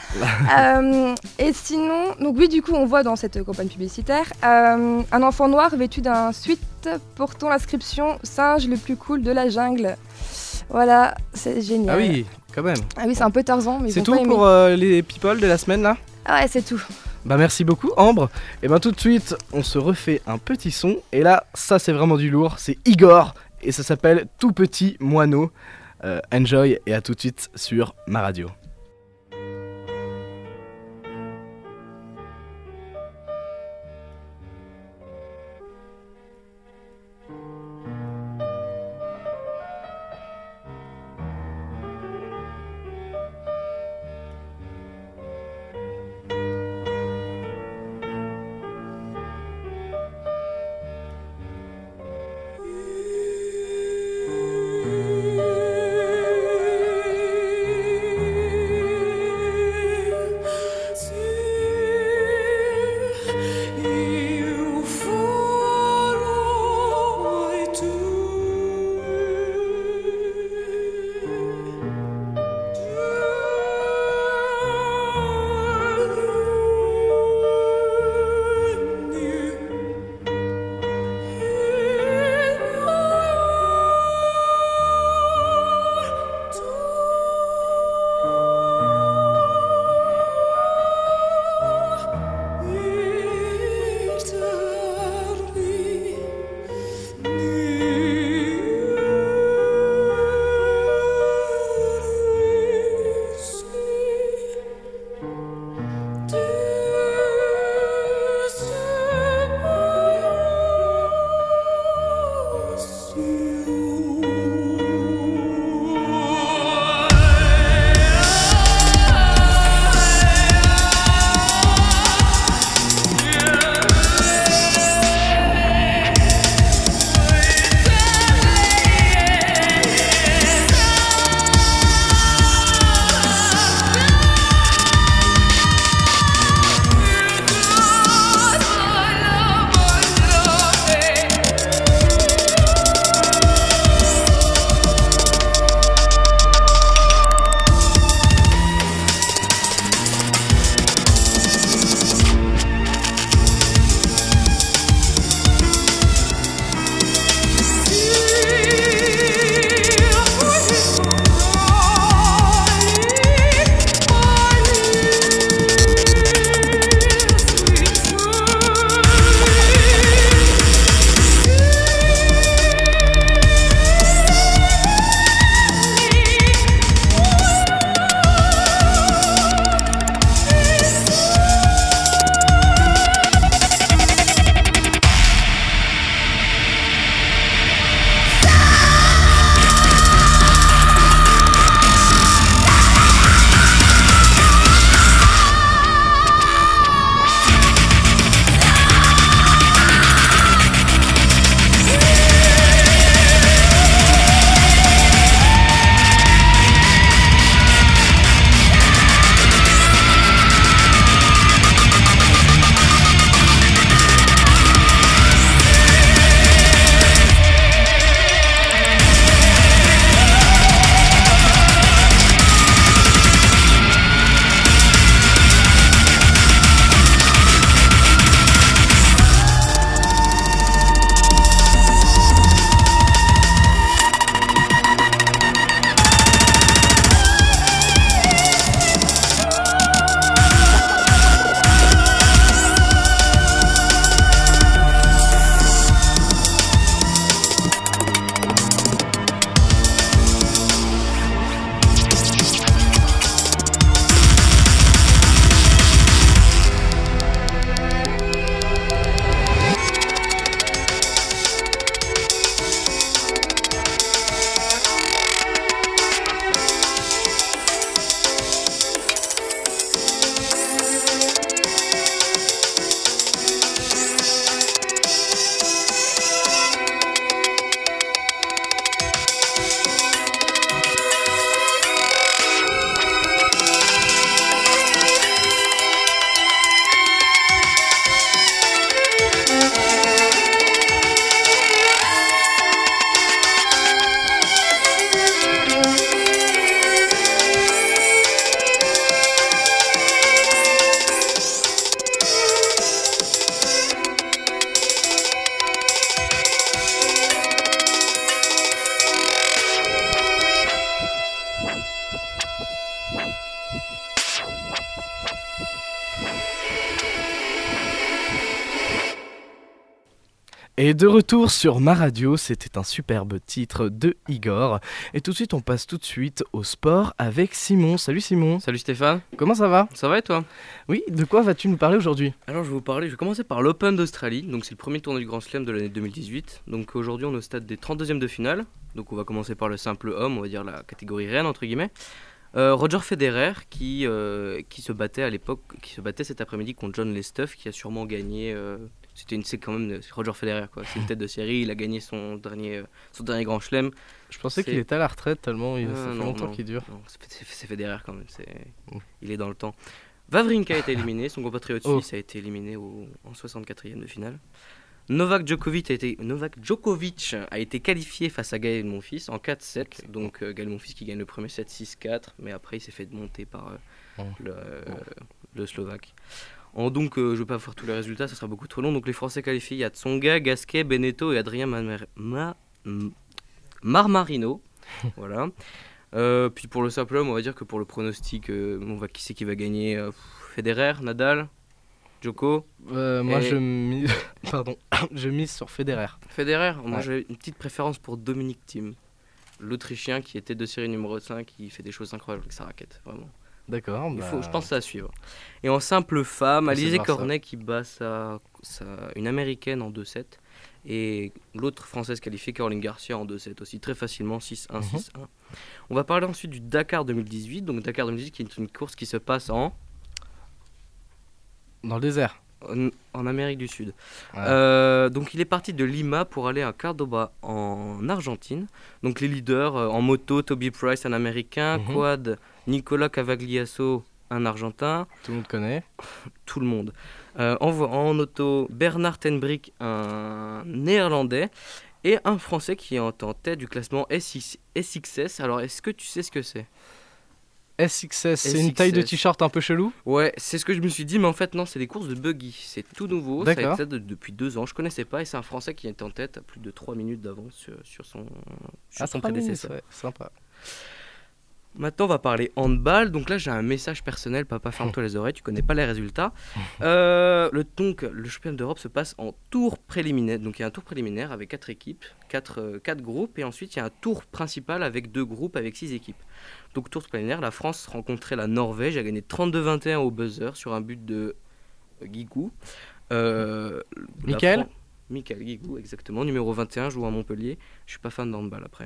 Et sinon, donc oui, du coup, on voit dans cette campagne publicitaire un enfant noir vêtu d'un sweat portant l'inscription « Singe le plus cool de la jungle ». Voilà, c'est génial. Ah oui, quand même. Ah oui, c'est un peu Tarzan, mais c'est tout pour les people de la semaine là ? Ah ouais, c'est tout. Bah merci beaucoup Ambre. Et ben tout de suite, on se refait un petit son. Et là, ça c'est vraiment du lourd. C'est Igor et ça s'appelle Tout Petit Moineau. Enjoy et à tout de suite sur ma radio. Et de retour sur ma radio, c'était un superbe titre de Igor. Et tout de suite, on passe tout de suite au sport avec Simon. Salut Simon. Salut Stéphane. Comment ça va ? Ça va et toi ? Oui, de quoi vas-tu nous parler aujourd'hui ? Alors je vais commencer par l'Open d'Australie, donc c'est le premier tournoi du Grand Chelem de l'année 2018. Donc aujourd'hui on est au stade des 32e de finale, donc on va commencer par le simple homme, on va dire la catégorie reine entre guillemets. Roger Federer qui se battait cet après-midi contre John Lestoff qui a sûrement gagné... c'est quand même Roger Federer quoi. C'est une tête de série, il a gagné son dernier Grand Chelem. Je pensais qu'il était à la retraite tellement ça fait longtemps qu'il dure. Non, c'est Federer quand même, il est dans le temps. Wawrinka a été éliminé, son compatriote suisse a été éliminé en 64e de finale. Novak Djokovic a été qualifié face à Gaël Monfils en 4-7. Okay. Donc Gaël Monfils qui gagne le premier set 6-4, mais après il s'est fait monter par le Slovaque. Donc je ne vais pas faire tous les résultats, ça sera beaucoup trop long. Donc les Français qualifiés, il y a Tsonga, Gasquet, Beneteau et Adrien Marmarino. Voilà. Puis pour le simple homme, on va dire que pour le pronostic, qui c'est qui va gagner Federer, Nadal, Djoko. Moi je mise sur Federer. Federer, moi j'ai une petite préférence pour Dominic Thiem, l'Autrichien qui était de série numéro 5, qui fait des choses incroyables avec sa raquette, vraiment. D'accord. Je pense que ça à suivre. Et en simple femme, Alizé Cornet qui bat une américaine en 2-7. Et l'autre française qualifiée, Caroline Garcia, en 2-7 aussi, très facilement, 6-1, 6-1. On va parler ensuite du Dakar 2018. Donc Dakar 2018 qui est une course qui se passe dans le désert. En Amérique du Sud. Ouais. Donc il est parti de Lima pour aller à Cordoba en Argentine. Donc les leaders en moto, Toby Price, un américain, quad, Nicolas Cavagliasso, un argentin. Tout le monde connaît. Tout le monde. En auto, Bernard Tenbrick, un néerlandais. Et un français qui est en tête du classement SXS. Alors est-ce que tu sais ce que c'est ? SXS, c'est une taille de t-shirt un peu chelou ? Ouais, c'est ce que je me suis dit, mais en fait non, c'est des courses de buggy, c'est tout nouveau, D'accord. Ça a été depuis 2 ans, je connaissais pas, et c'est un Français qui est en tête à plus de 3 minutes d'avance sur son prédécesseur. Ouais, sympa. Maintenant on va parler handball, donc là j'ai un message personnel, papa ferme-toi les oreilles, tu connais pas les résultats. Le championnat d'Europe se passe en tour préliminaire, donc il y a un tour préliminaire avec 4 équipes, 4 groupes, et ensuite il y a un tour principal avec 2 groupes avec 6 équipes. Donc tour préliminaire, la France rencontrait la Norvège, a gagné 32-21 au buzzer sur un but de Guigou. Michael Guigou, exactement, numéro 21, joue à Montpellier. Je suis pas fan de handball après.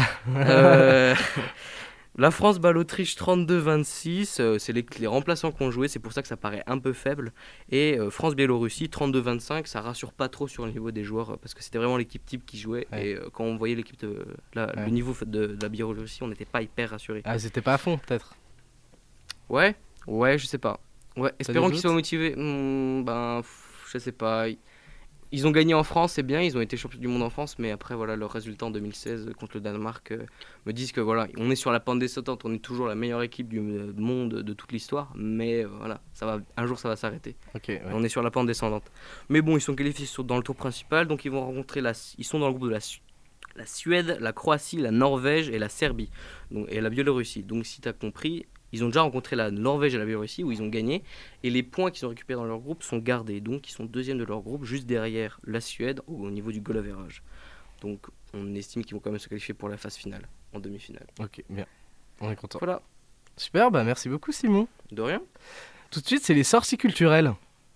La France bat l'Autriche 32-26, c'est les remplaçants qui ont joué, c'est pour ça que ça paraît un peu faible. Et France-Biélorussie 32-25, ça rassure pas trop sur le niveau des joueurs, parce que c'était vraiment l'équipe type qui jouait. Ouais. Et quand on voyait le niveau de la Biélorussie, on n'était pas hyper rassurés. Ah, ils étaient pas à fond peut-être. Ouais, je sais pas. Ouais, espérons qu'ils soient motivés. Je sais pas. Ils ont gagné en France, c'est bien, ils ont été champions du monde en France, mais après voilà, leurs résultats en 2016 contre le Danemark me disent que voilà, on est sur la pente descendante, on est toujours la meilleure équipe du monde de toute l'histoire, mais voilà, un jour ça va s'arrêter. Okay, ouais. On est sur la pente descendante. Mais bon, ils sont qualifiés dans le tour principal, donc ils vont rencontrer ils sont dans le groupe de la Suède, la Croatie, la Norvège et la Serbie, et la Biélorussie. Donc si tu as compris, ils ont déjà rencontré la Norvège et la Biélorussie où ils ont gagné, et les points qu'ils ont récupérés dans leur groupe sont gardés, donc ils sont deuxième de leur groupe, juste derrière la Suède au niveau du goal average. Donc on estime qu'ils vont quand même se qualifier pour la phase finale, en demi-finale. Ok, bien, on est content. Voilà. Super, merci beaucoup Simon. De rien. Tout de suite, c'est les sorties culturelles.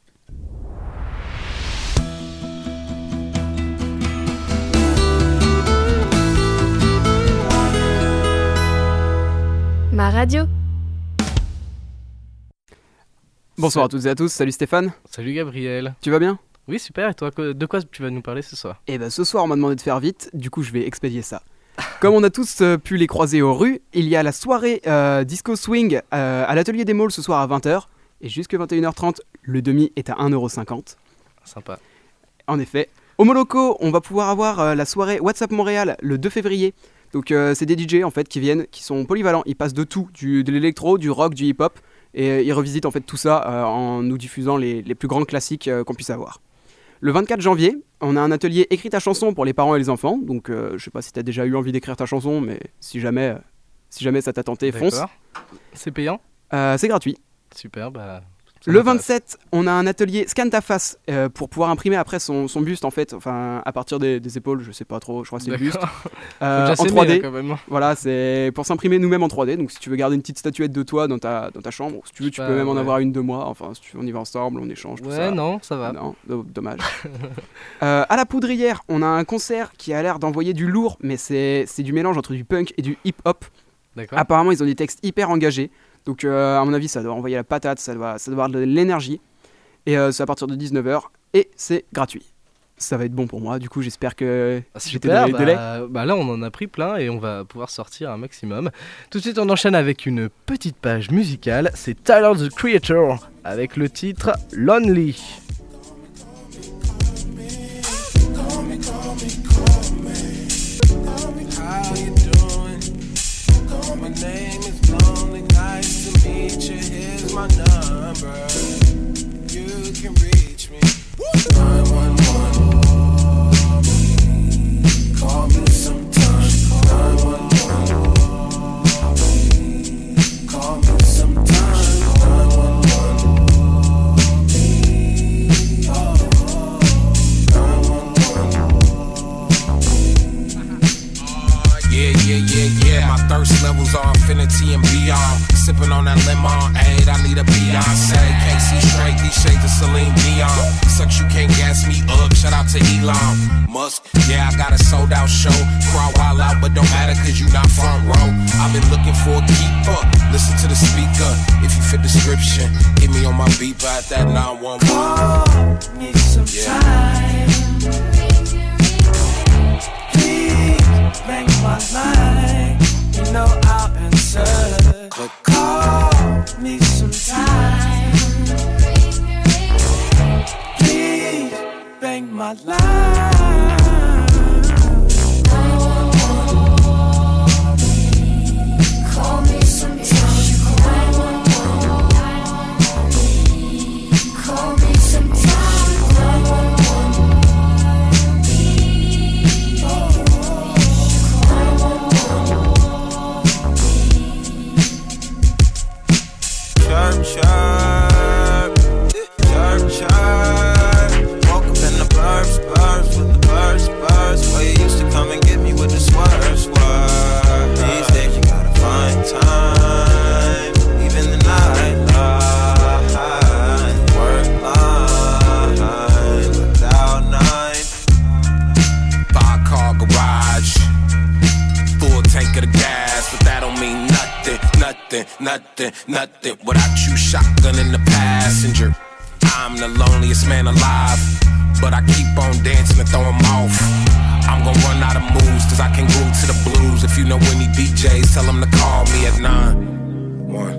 Ma radio. Bonsoir à toutes et à tous, salut Stéphane. Salut Gabriel. Tu vas bien ? Oui, super, et toi, de quoi tu vas nous parler ce soir ? Ce soir on m'a demandé de faire vite, du coup je vais expédier ça. Comme on a tous pu les croiser aux rues, il y a la soirée Disco Swing à l'atelier des Malls ce soir à 20h, et jusqu'à 21h30, le demi est à 1,50€. Sympa. En effet. Au Moloko, on va pouvoir avoir la soirée WhatsApp Montréal le 2 février. Donc c'est des DJ en fait qui viennent, qui sont polyvalents, ils passent de tout, de l'électro, du rock, du hip-hop, et ils revisitent en fait tout ça en nous diffusant les plus grands classiques qu'on puisse avoir. Le 24 janvier, on a un atelier écrit ta chanson pour les parents et les enfants, donc je sais pas si t'as déjà eu envie d'écrire ta chanson, mais si jamais ça t'a tenté, fonce. C'est payant ? C'est gratuit. Super, Le 27, on a un atelier Scan ta face pour pouvoir imprimer après son buste en fait, enfin à partir des épaules, je sais pas trop, je crois que c'est le buste. En 3D. Quand même. Voilà, c'est pour s'imprimer nous-mêmes en 3D. Donc si tu veux garder une petite statuette de toi dans ta chambre, si tu veux, tu peux même en avoir une de moi. Enfin, si tu veux, on y va ensemble, on échange. Tout ça. Non, ça va. Non, dommage. À la Poudrière, on a un concert qui a l'air d'envoyer du lourd, mais c'est du mélange entre du punk et du hip-hop. D'accord. Apparemment, ils ont des textes hyper engagés. Donc, à mon avis, ça doit envoyer la patate, ça doit avoir de l'énergie. Et c'est à partir de 19h et c'est gratuit. Ça va être bon pour moi, du coup j'espère que j'étais dans les délais. Là on en a pris plein et on va pouvoir sortir un maximum. Tout de suite on enchaîne avec une petite page musicale, c'est Tyler the Creator avec le titre Lonely. Call me sometime. 911. Call me sometime. 911. Yeah. My thirst levels are infinity and beyond. Sipping on that lemonade, I need a Beyonce. Can't see straight, these shades of Celine Dion. Sucks, you can't gas me up, shout out to Elon Musk. Yeah, I got a sold out show. Crowd wild out, but don't matter cause you not front row. I've been looking for a keeper, listen to the speaker. If you fit description, hit me on my beeper at that 911. Call me sometime. Please make my line. You know I'll answer. Call me sometime. Please bang my line. Call me sometime. Call me sometime. Sharp. Woke up in the burbs with the birds. Where you used to come and get me with the swerve. These days you gotta find time, even the night line, work line, without 9. 5-car garage, full tank of the gas, but that don't mean nothing. Without you, shotgun in the passenger. I'm the loneliest man alive, but I keep on dancing and throw 'em off. I'm gon' run out of moves, cause I can glue to the blues. If you know any DJs, tell them to call me at 911.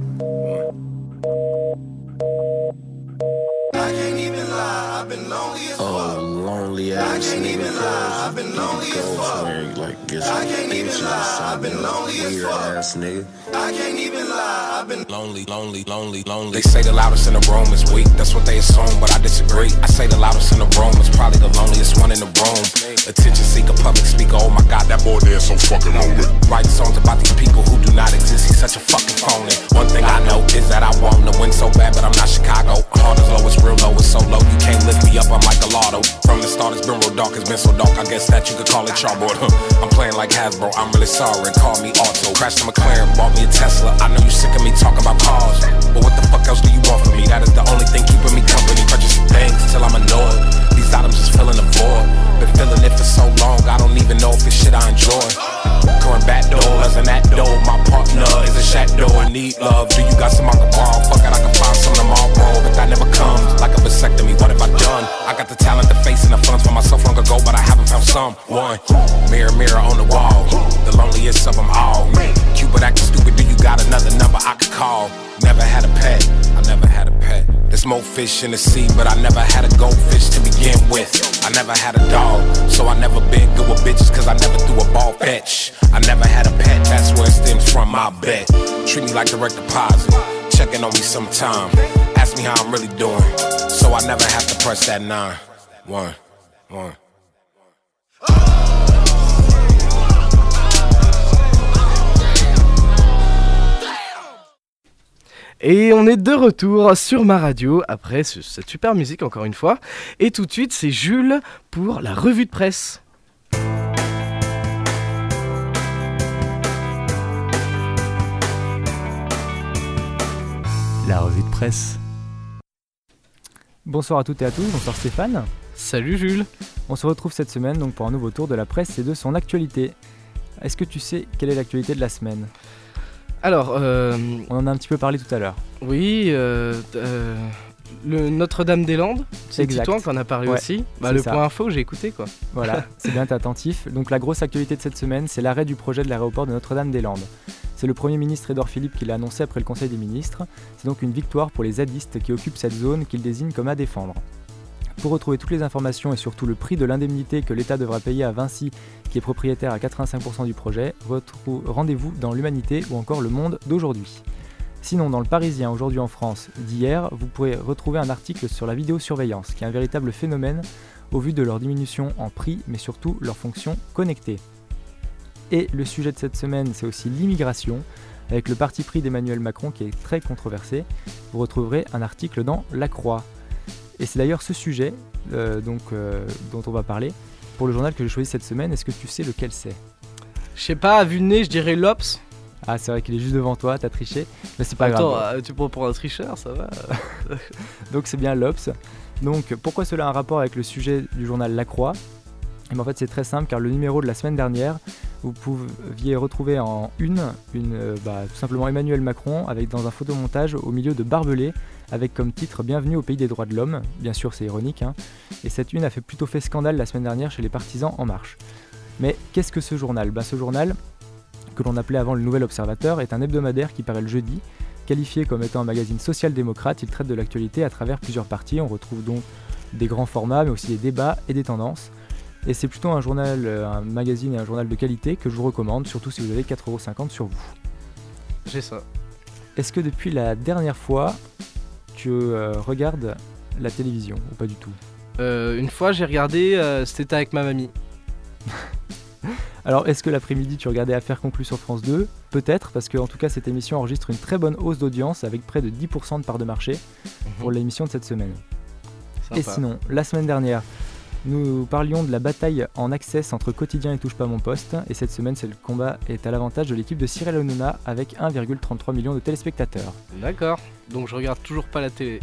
I can't even lie, I've been lonely as fuck. Lonely ass I can't even lie, I've been lonely as fuck. I can't even lie, I've been lonely as fuck. Ass nigga. I can't even lie, I've been lonely. They say the loudest in the room is weak, that's what they assume, but I disagree. I say the loudest in the room is probably the loneliest one in the room. Attention seeker, public speaker, oh my god, that boy there is so fucking lonely. Writing songs about these people who do not exist, he's such a fucking phony. One thing I know is that I want to win so bad, but I'm not Chicago. Heart is low, it's real low, it's so low, you can't lift me up, I'm like a lotto. From the start it's been real dark, it's been so dark, I guess that you could call it chalkboard. I'm playing like Hasbro, I'm really sorry, call me Auto. Crashed a McLaren, bought me a Tesla, I know you sick of me talking about cars, but what the fuck else do you want from me? That is the only thing keeping me company. Purchase things till I'm annoyed. These items just filling the void. Been feeling it for so long, I don't even know if it's shit I enjoy. Going back doors and that door, my partner is a shadow and need love. Do you got some I can borrow? Fuck it, I can find some tomorrow, but that never comes. Like a vasectomy, what have I done? I got the talent, the face, and the funds for myself long ago, but I haven't found someone. Mirror, mirror on the wall, the loneliest of them all. Cupid acting stupid, do you got another number I could call? Never had a pet, I never had a pet. There's more fish in the sea, but I never had a goldfish to begin with. I never had a dog, so I never been good with bitches, cause I never threw a ball fetch. I never had a pet, that's where it stems from, I bet. Treat me like direct deposit, checking on me sometime. Ask me how I'm really doing, so I never have to press that 911. Et on est de retour sur ma radio après cette super musique encore une fois. Et tout de suite, c'est Jules pour la revue de presse. La revue de presse. Bonsoir à toutes et à tous, bonsoir Stéphane. Salut Jules. On se retrouve cette semaine donc pour un nouveau tour de la presse et de son actualité. Est-ce que tu sais quelle est l'actualité de la semaine ? Alors, on en a un petit peu parlé tout à l'heure. Oui, le Notre-Dame-des-Landes, c'est Titouan qu'on a parlé aussi. Le ça. point info, j'ai écouté quoi. Voilà, c'est bien, t'es attentif. Donc la grosse actualité de cette semaine, c'est l'arrêt du projet de l'aéroport de Notre-Dame-des-Landes. C'est le Premier ministre Édouard Philippe qui l'a annoncé après le Conseil des ministres. C'est donc une victoire pour les zadistes qui occupent cette zone qu'il désigne comme à défendre. Pour retrouver toutes les informations et surtout le prix de l'indemnité que l'État devra payer à Vinci, qui est propriétaire à 85% du projet, rendez-vous dans l'Humanité ou encore Le Monde d'aujourd'hui. Sinon, dans le Parisien, aujourd'hui en France, d'hier, vous pourrez retrouver un article sur la vidéosurveillance, qui est un véritable phénomène au vu de leur diminution en prix, mais surtout leur fonction connectée. Et le sujet de cette semaine, c'est aussi l'immigration, avec le parti pris d'Emmanuel Macron qui est très controversé. Vous retrouverez un article dans La Croix. Et c'est d'ailleurs ce sujet dont on va parler pour le journal que j'ai choisi cette semaine. Est-ce que tu sais lequel c'est ? Je sais pas, à vue de nez, je dirais l'Obs. Ah, c'est vrai qu'il est juste devant toi, t'as triché, mais c'est pas grave. Tu prends pour un tricheur, ça va. Donc c'est bien l'Obs. Donc pourquoi cela a un rapport avec le sujet du journal La Croix ? Et en fait c'est très simple car le numéro de la semaine dernière, vous pouviez retrouver en tout simplement Emmanuel Macron avec dans un photomontage au milieu de barbelés avec comme titre « Bienvenue au pays des droits de l'homme ». Bien sûr c'est ironique, hein. Et cette une a plutôt fait scandale la semaine dernière chez les partisans En Marche. Mais qu'est-ce que ce journal ? Ce journal, que l'on appelait avant le Nouvel Observateur, est un hebdomadaire qui paraît le jeudi. Qualifié comme étant un magazine social-démocrate, il traite de l'actualité à travers plusieurs parties. On retrouve donc des grands formats mais aussi des débats et des tendances. Et c'est plutôt un journal, un magazine et un journal de qualité que je vous recommande, surtout si vous avez 4,50€ sur vous. J'ai ça. Est-ce que depuis la dernière fois, tu regardes la télévision ou pas du tout ? Une fois j'ai regardé, c'était avec ma mamie. Alors est-ce que l'après-midi tu regardais Affaires conclues sur France 2 ? Peut-être, parce que en tout cas cette émission enregistre une très bonne hausse d'audience avec près de 10% de part de marché pour l'émission de cette semaine. Sympa. Et sinon, la semaine dernière, nous parlions de la bataille en access entre Quotidien et Touche pas mon poste, et cette semaine, le combat est à l'avantage de l'équipe de Cyril Hanouna avec 1,33 million de téléspectateurs. D'accord, donc je regarde toujours pas la télé.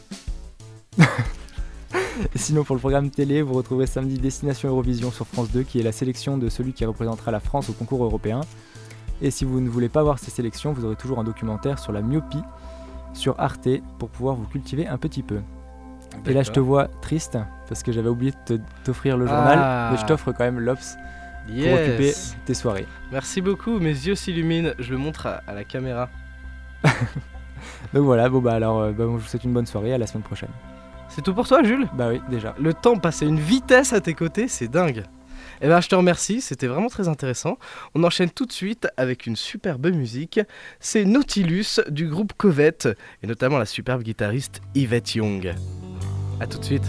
Et sinon, pour le programme télé, vous retrouverez samedi Destination Eurovision sur France 2, qui est la sélection de celui qui représentera la France au concours européen. Et si vous ne voulez pas voir ces sélections, vous aurez toujours un documentaire sur la myopie sur Arte pour pouvoir vous cultiver un petit peu. D'accord. Et là je te vois triste parce que j'avais oublié de t'offrir le journal, mais je t'offre quand même l'Obs pour occuper tes soirées. Merci beaucoup, mes yeux s'illuminent, je le montre à la caméra. Donc voilà, je vous souhaite une bonne soirée, à la semaine prochaine. C'est tout pour toi Jules ? Bah oui, déjà. Le temps passe à une vitesse à tes côtés, c'est dingue. Eh ben je te remercie, c'était vraiment très intéressant. On enchaîne tout de suite avec une superbe musique. C'est Nautilus du groupe Covette et notamment la superbe guitariste Yvette Young. A tout de suite.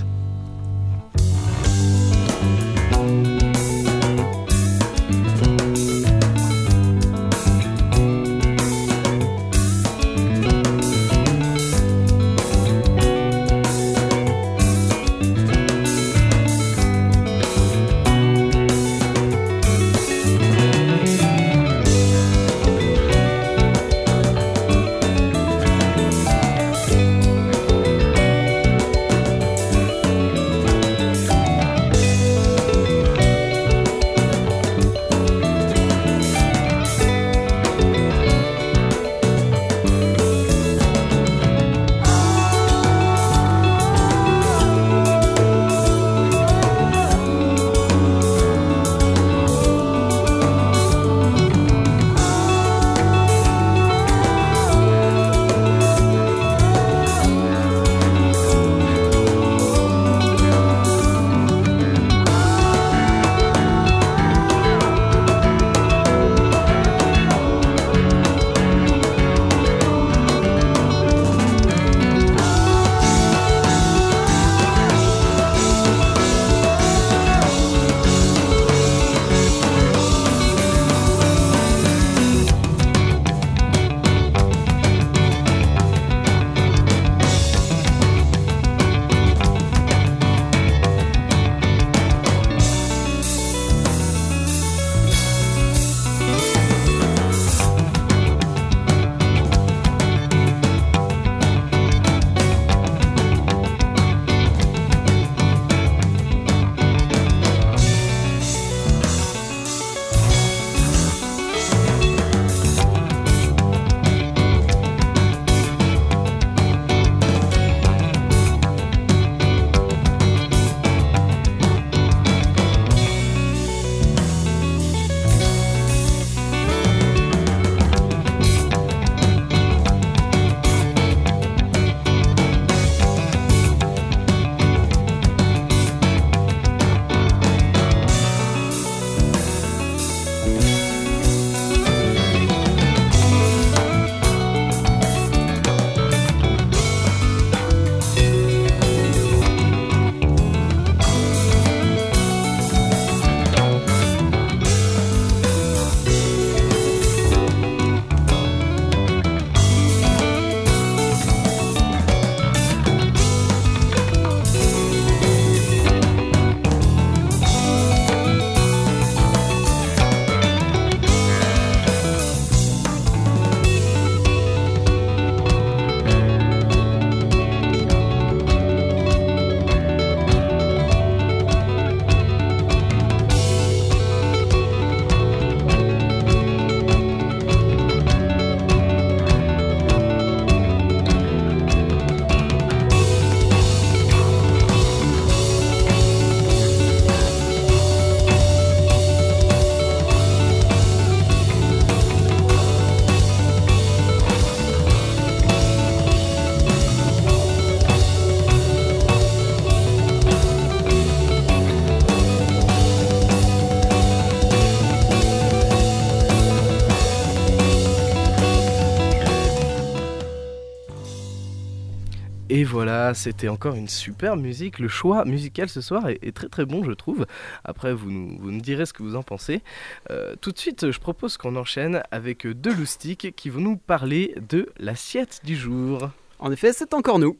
voilà, c'était encore une super musique. Le choix musical ce soir est très très bon, je trouve. Après, vous nous direz ce que vous en pensez. Tout de suite, je propose qu'on enchaîne avec deux loustiques qui vont nous parler de l'assiette du jour. En effet, c'est encore nous.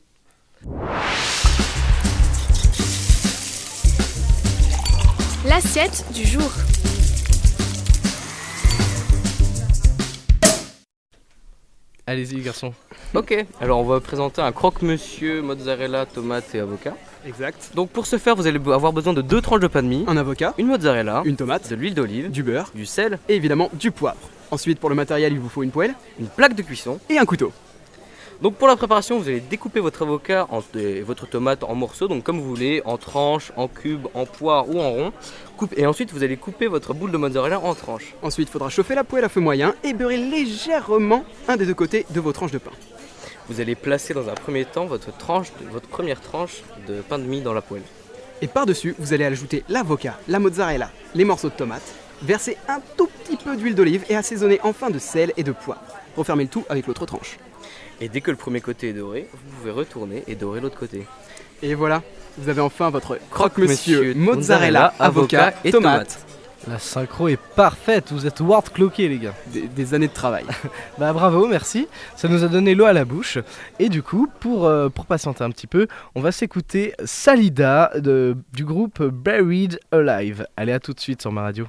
L'assiette du jour. Allez-y, garçon. Ok, alors on va présenter un croque-monsieur, mozzarella, tomate et avocat. Exact. Donc pour ce faire, vous allez avoir besoin de 2 tranches de pain de mie, Un avocat, une mozzarella, une tomate, de l'huile d'olive, du beurre du sel, et évidemment du poivre. Ensuite, pour le matériel, il vous faut une poêle une plaque de cuisson. et un couteau. Donc pour la préparation, vous allez découper votre avocat et votre tomate en morceaux, donc comme vous voulez, en tranches, en cubes, en poires ou en ronds. Et ensuite, vous allez couper votre boule de mozzarella en tranches. Ensuite, il faudra chauffer la poêle à feu moyen et beurrer légèrement un des deux côtés de vos tranches de pain. Vous allez placer dans un premier temps votre première tranche de pain de mie dans la poêle. Et par-dessus, vous allez ajouter l'avocat, la mozzarella, les morceaux de tomate, verser un tout petit peu d'huile d'olive et assaisonner enfin de sel et de poivre. Refermez le tout avec l'autre tranche. Et dès que le premier côté est doré, vous pouvez retourner et dorer l'autre côté. Et voilà, vous avez enfin votre croque-monsieur mozzarella, avocat et tomate. La synchro est parfaite, vous êtes word cloqués les gars. Des années de travail. Bah bravo, merci, ça nous a donné l'eau à la bouche. Et du coup, pour patienter un petit peu, on va s'écouter Salida du groupe Buried Alive. Allez, à tout de suite sur ma radio.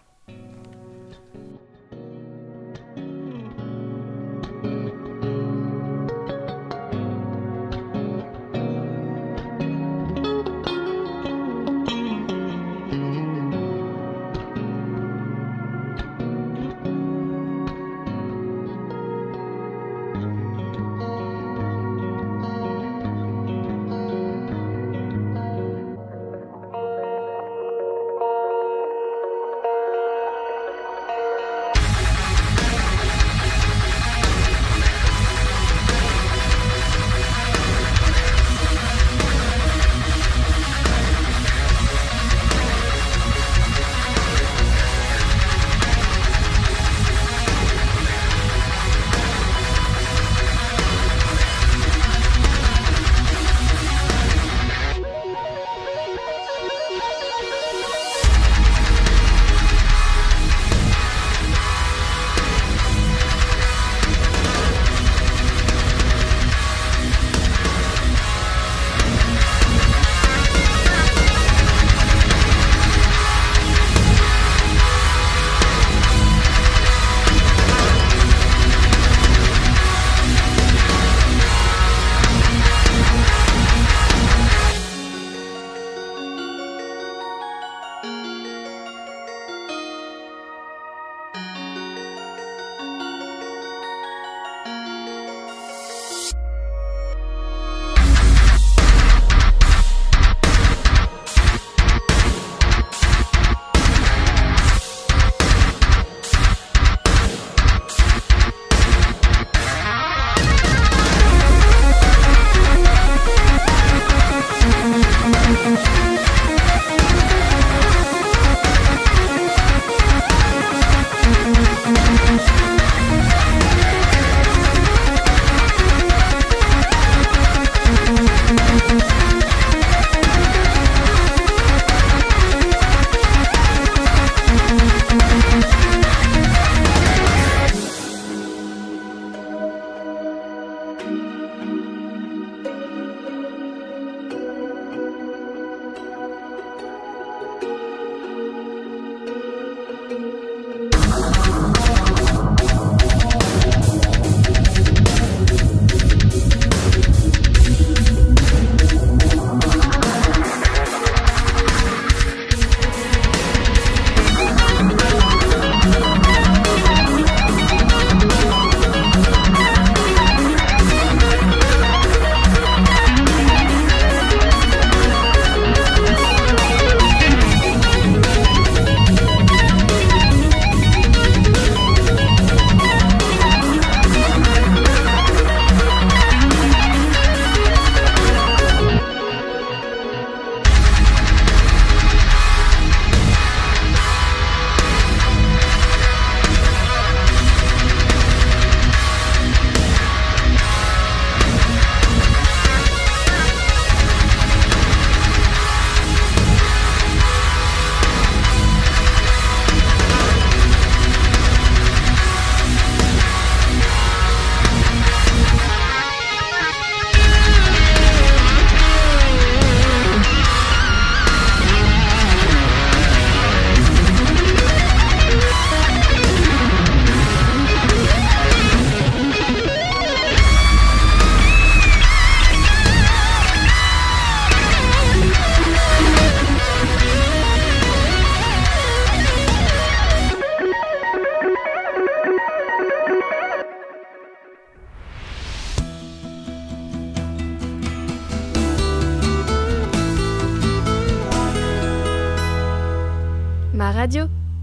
radio.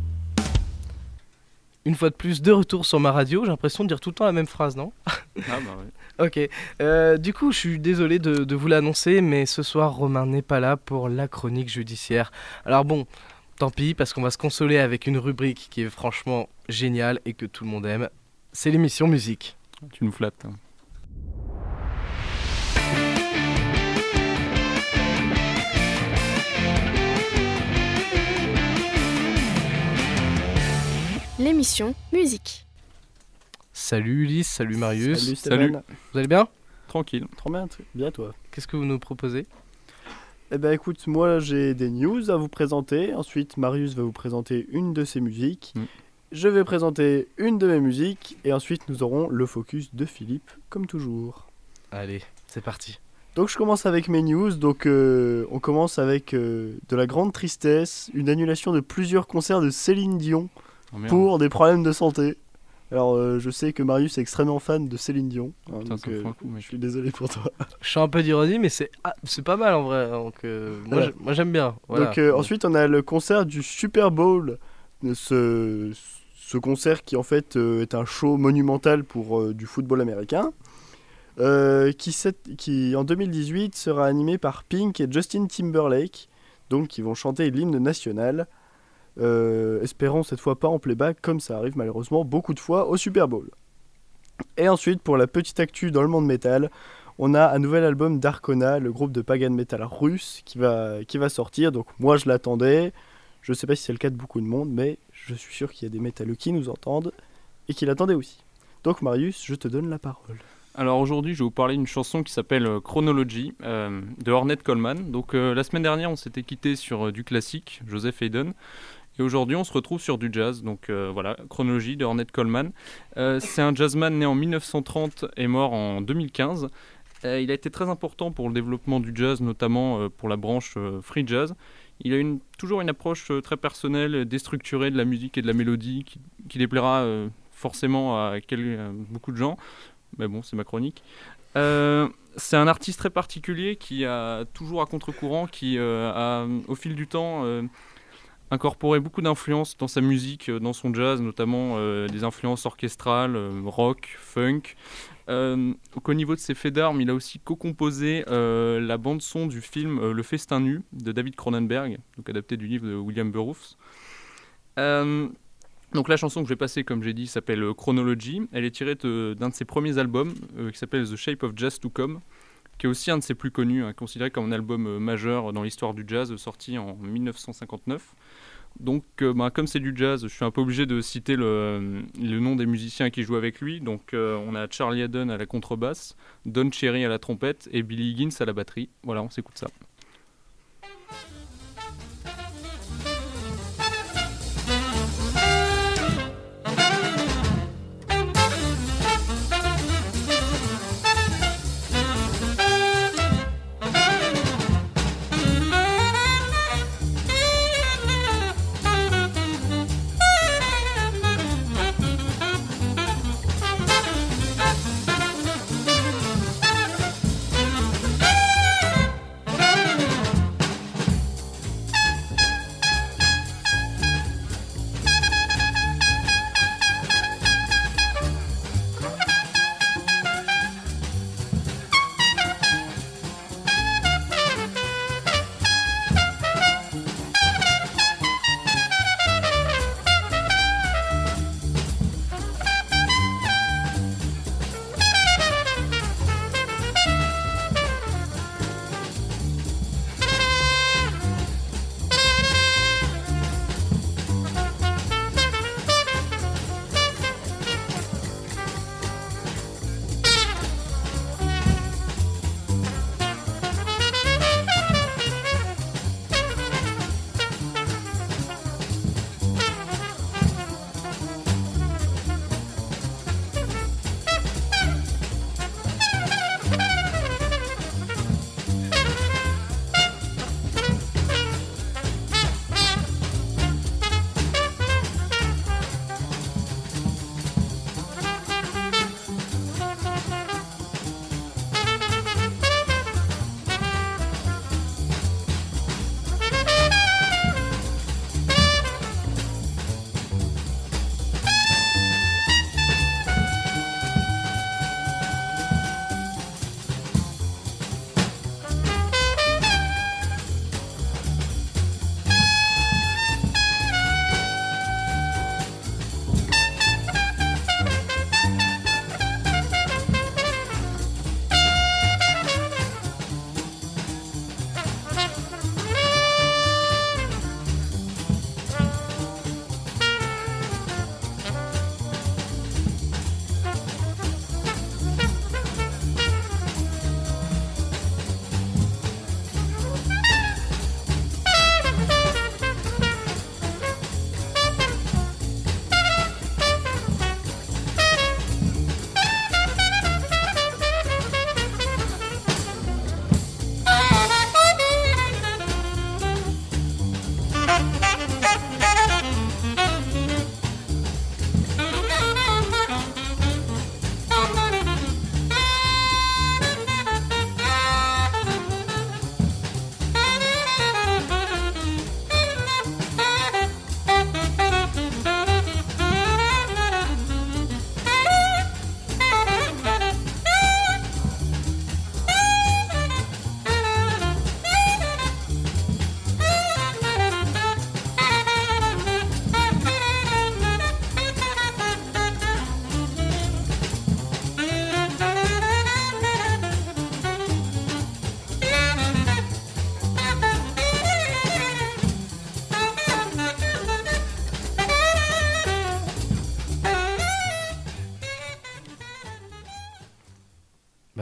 Une fois de plus, de retour sur ma radio, j'ai l'impression de dire tout le temps la même phrase, non? Ah bah oui. Ok, du coup je suis désolé de vous l'annoncer, mais ce soir Romain n'est pas là pour la chronique judiciaire. Alors bon, tant pis, parce qu'on va se consoler avec une rubrique qui est franchement géniale et que tout le monde aime, c'est l'émission musique. Tu nous flattes. L'émission musique. Salut Ulysse, salut Marius. Salut Stéphane. Vous allez bien? Tranquille. Trop bien, bien toi. Qu'est-ce que vous nous proposez? Eh ben écoute, moi j'ai des news à vous présenter. Ensuite, Marius va vous présenter une de ses musiques. Je vais présenter une de mes musiques. Et ensuite, nous aurons le focus de Philippe, comme toujours. Allez, c'est parti. Donc je commence avec mes news. Donc on commence avec de la grande tristesse. Une annulation de plusieurs concerts de Céline Dion pour des problèmes de santé. Alors je sais que Marius est extrêmement fan de Céline Dion. Putain, donc je suis désolé pour toi. Je suis un peu d'ironie, mais c'est pas mal en vrai. Donc, moi j'aime bien. Voilà. Donc ensuite on a le concert du Super Bowl. Ce concert qui en fait est un show monumental pour du football américain. Qui en 2018 sera animé par Pink et Justin Timberlake. Donc qui vont chanter l'hymne national. Espérons cette fois pas en playback comme ça arrive malheureusement beaucoup de fois au Super Bowl. Et ensuite pour la petite actu dans le monde métal, on a un nouvel album d'Arcona, le groupe de pagan metal russe qui va sortir. Donc moi je l'attendais, je sais pas si c'est le cas de beaucoup de monde, mais je suis sûr qu'il y a des métalleux qui nous entendent et qui l'attendaient aussi. Donc Marius, je te donne la parole. Alors aujourd'hui, je vais vous parler d'une chanson qui s'appelle Chronology de Ornette Coleman. Donc la semaine dernière, on s'était quitté sur du classique, Joseph Haydn. Et aujourd'hui, on se retrouve sur du jazz. Donc voilà, Chronology de Ornette Coleman. C'est un jazzman né en 1930 et mort en 2015. Il a été très important pour le développement du jazz, notamment pour la branche free jazz. Il a toujours une approche très personnelle, déstructurée de la musique et de la mélodie qui déplaira forcément à beaucoup de gens. Mais bon, c'est ma chronique. C'est un artiste très particulier qui a toujours à contre-courant, qui a au fil du temps incorporé beaucoup d'influences dans sa musique, dans son jazz, notamment des influences orchestrales, rock, funk. Au niveau de ses faits d'armes, il a aussi co-composé la bande-son du film Le Festin nu de David Cronenberg, donc adapté du livre de William Burroughs. Donc la chanson que je vais passer, comme j'ai dit, s'appelle Chronology. Elle est tirée d'un de ses premiers albums qui s'appelle The Shape of Jazz to Come, qui est aussi un de ses plus connus, considéré comme un album majeur dans l'histoire du jazz, sorti en 1959. Donc comme c'est du jazz, je suis un peu obligé de citer le nom des musiciens qui jouent avec lui. Donc on a Charlie Haddon à la contrebasse, Don Cherry à la trompette et Billy Higgins à la batterie. Voilà, on s'écoute ça.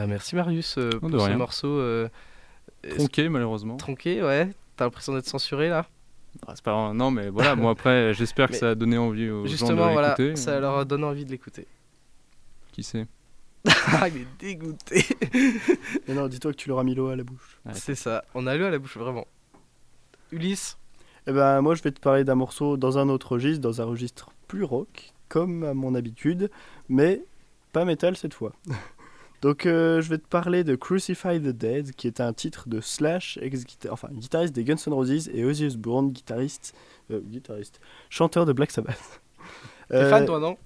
Bah merci Marius pour de ce rien. morceau. Tronqué, malheureusement. Tronqué, ouais. T'as l'impression d'être censuré là? Ah, c'est pas grave. Non, mais voilà, moi après, j'espère que Mais ça a donné envie aux gens de Justement, voilà, l'écouter. ça leur donne envie de l'écouter. Qui sait? Ah, il est dégoûté. Mais non, dis-toi que tu leur as mis l'eau à la bouche. C'est ça, on a l'eau à la bouche, vraiment. Ulysse? Eh ben, moi, je vais te parler d'un morceau dans un autre registre, dans un registre plus rock, comme à mon habitude, mais pas métal cette fois. Donc, je vais te parler de Crucify the Dead, qui est un titre de Slash, guitariste des Guns N' Roses, et Ozzy Osbourne, chanteur de Black Sabbath. T'es fan, toi, non?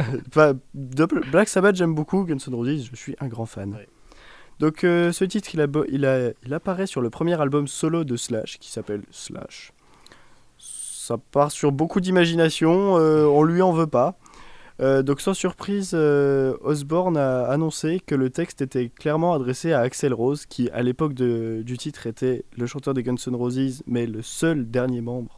De Black Sabbath, j'aime beaucoup. Guns N' Roses, je suis un grand fan. Ouais. Donc, ce titre, il apparaît sur le premier album solo de Slash, qui s'appelle Slash. Ça part sur beaucoup d'imagination, on lui en veut pas. Donc sans surprise, Osbourne a annoncé que le texte était clairement adressé à Axl Rose, qui à l'époque du titre était le chanteur des Guns N' Roses, mais le seul dernier membre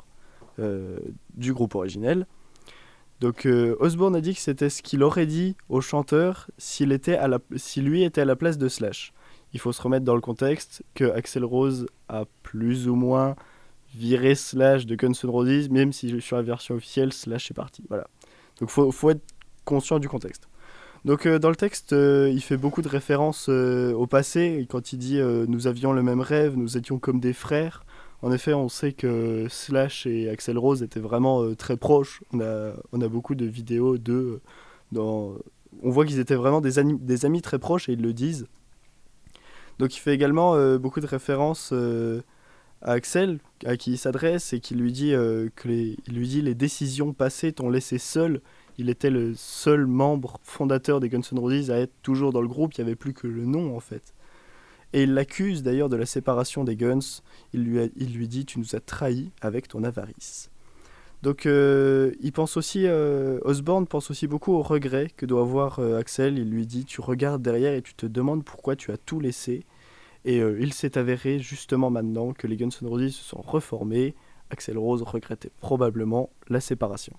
du groupe originel. Donc Osbourne a dit que c'était ce qu'il aurait dit au chanteur si lui était à la place de Slash. Il faut se remettre dans le contexte que Axl Rose a plus ou moins viré Slash de Guns N' Roses, même si sur la version officielle, Slash est parti. Voilà. Donc faut être conscient du contexte. Donc dans le texte, il fait beaucoup de références au passé. Et quand il dit nous avions le même rêve, nous étions comme des frères. En effet, on sait que Slash et Axl Rose étaient vraiment très proches. On a beaucoup de vidéos d'eux. On voit qu'ils étaient vraiment des amis très proches et ils le disent. Donc il fait également beaucoup de références à Axl, à qui il s'adresse et qui lui dit les décisions passées t'ont laissé seul. Il était le seul membre fondateur des Guns N' Roses à être toujours dans le groupe, il n'y avait plus que le nom en fait. Et il l'accuse d'ailleurs de la séparation des Guns. Il lui dit tu nous as trahis avec ton avarice. Donc il pense aussi, Osbourne pense aussi beaucoup au regret que doit avoir Axl. Il lui dit tu regardes derrière et tu te demandes pourquoi tu as tout laissé. Et il s'est avéré justement maintenant que les Guns N' Roses se sont reformés. Axl Rose regrettait probablement la séparation.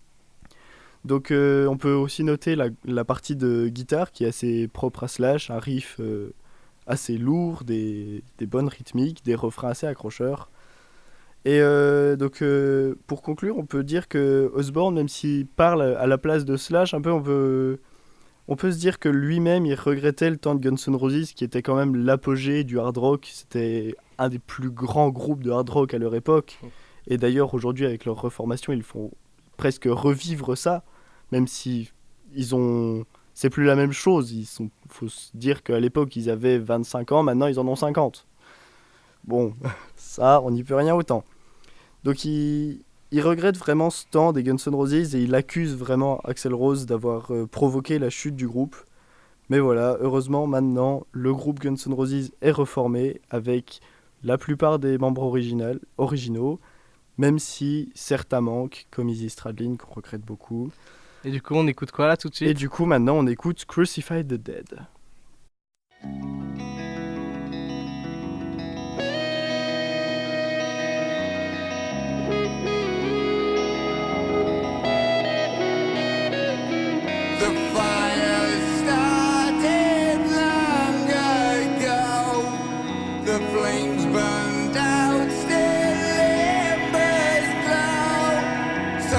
Donc on peut aussi noter la partie de guitare qui est assez propre à Slash, un riff assez lourd, des bonnes rythmiques, des refrains assez accrocheurs. Et donc pour conclure, on peut dire que Osbourne, même s'il parle à la place de Slash, un peu on peut se dire que lui-même, il regrettait le temps de Guns N' Roses, qui était quand même l'apogée du hard rock. C'était un des plus grands groupes de hard rock à leur époque. Et d'ailleurs, aujourd'hui, avec leur reformation, ils font presque revivre ça, même si c'est plus la même chose. Faut se dire qu'à l'époque, ils avaient 25 ans, maintenant, ils en ont 50. Bon, ça, on n'y peut rien autant. Donc, il regrette vraiment ce temps des Guns N' Roses et il accuse vraiment Axl Rose d'avoir provoqué la chute du groupe. Mais voilà, heureusement maintenant, le groupe Guns N' Roses est reformé avec la plupart des membres originaux, même si certains manquent, comme Izzy Stradlin, qu'on regrette beaucoup. Et du coup, on écoute quoi là tout de suite? Et du coup, maintenant, on écoute Crucify the Dead.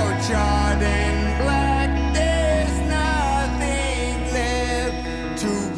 Charred in black, there's nothing left to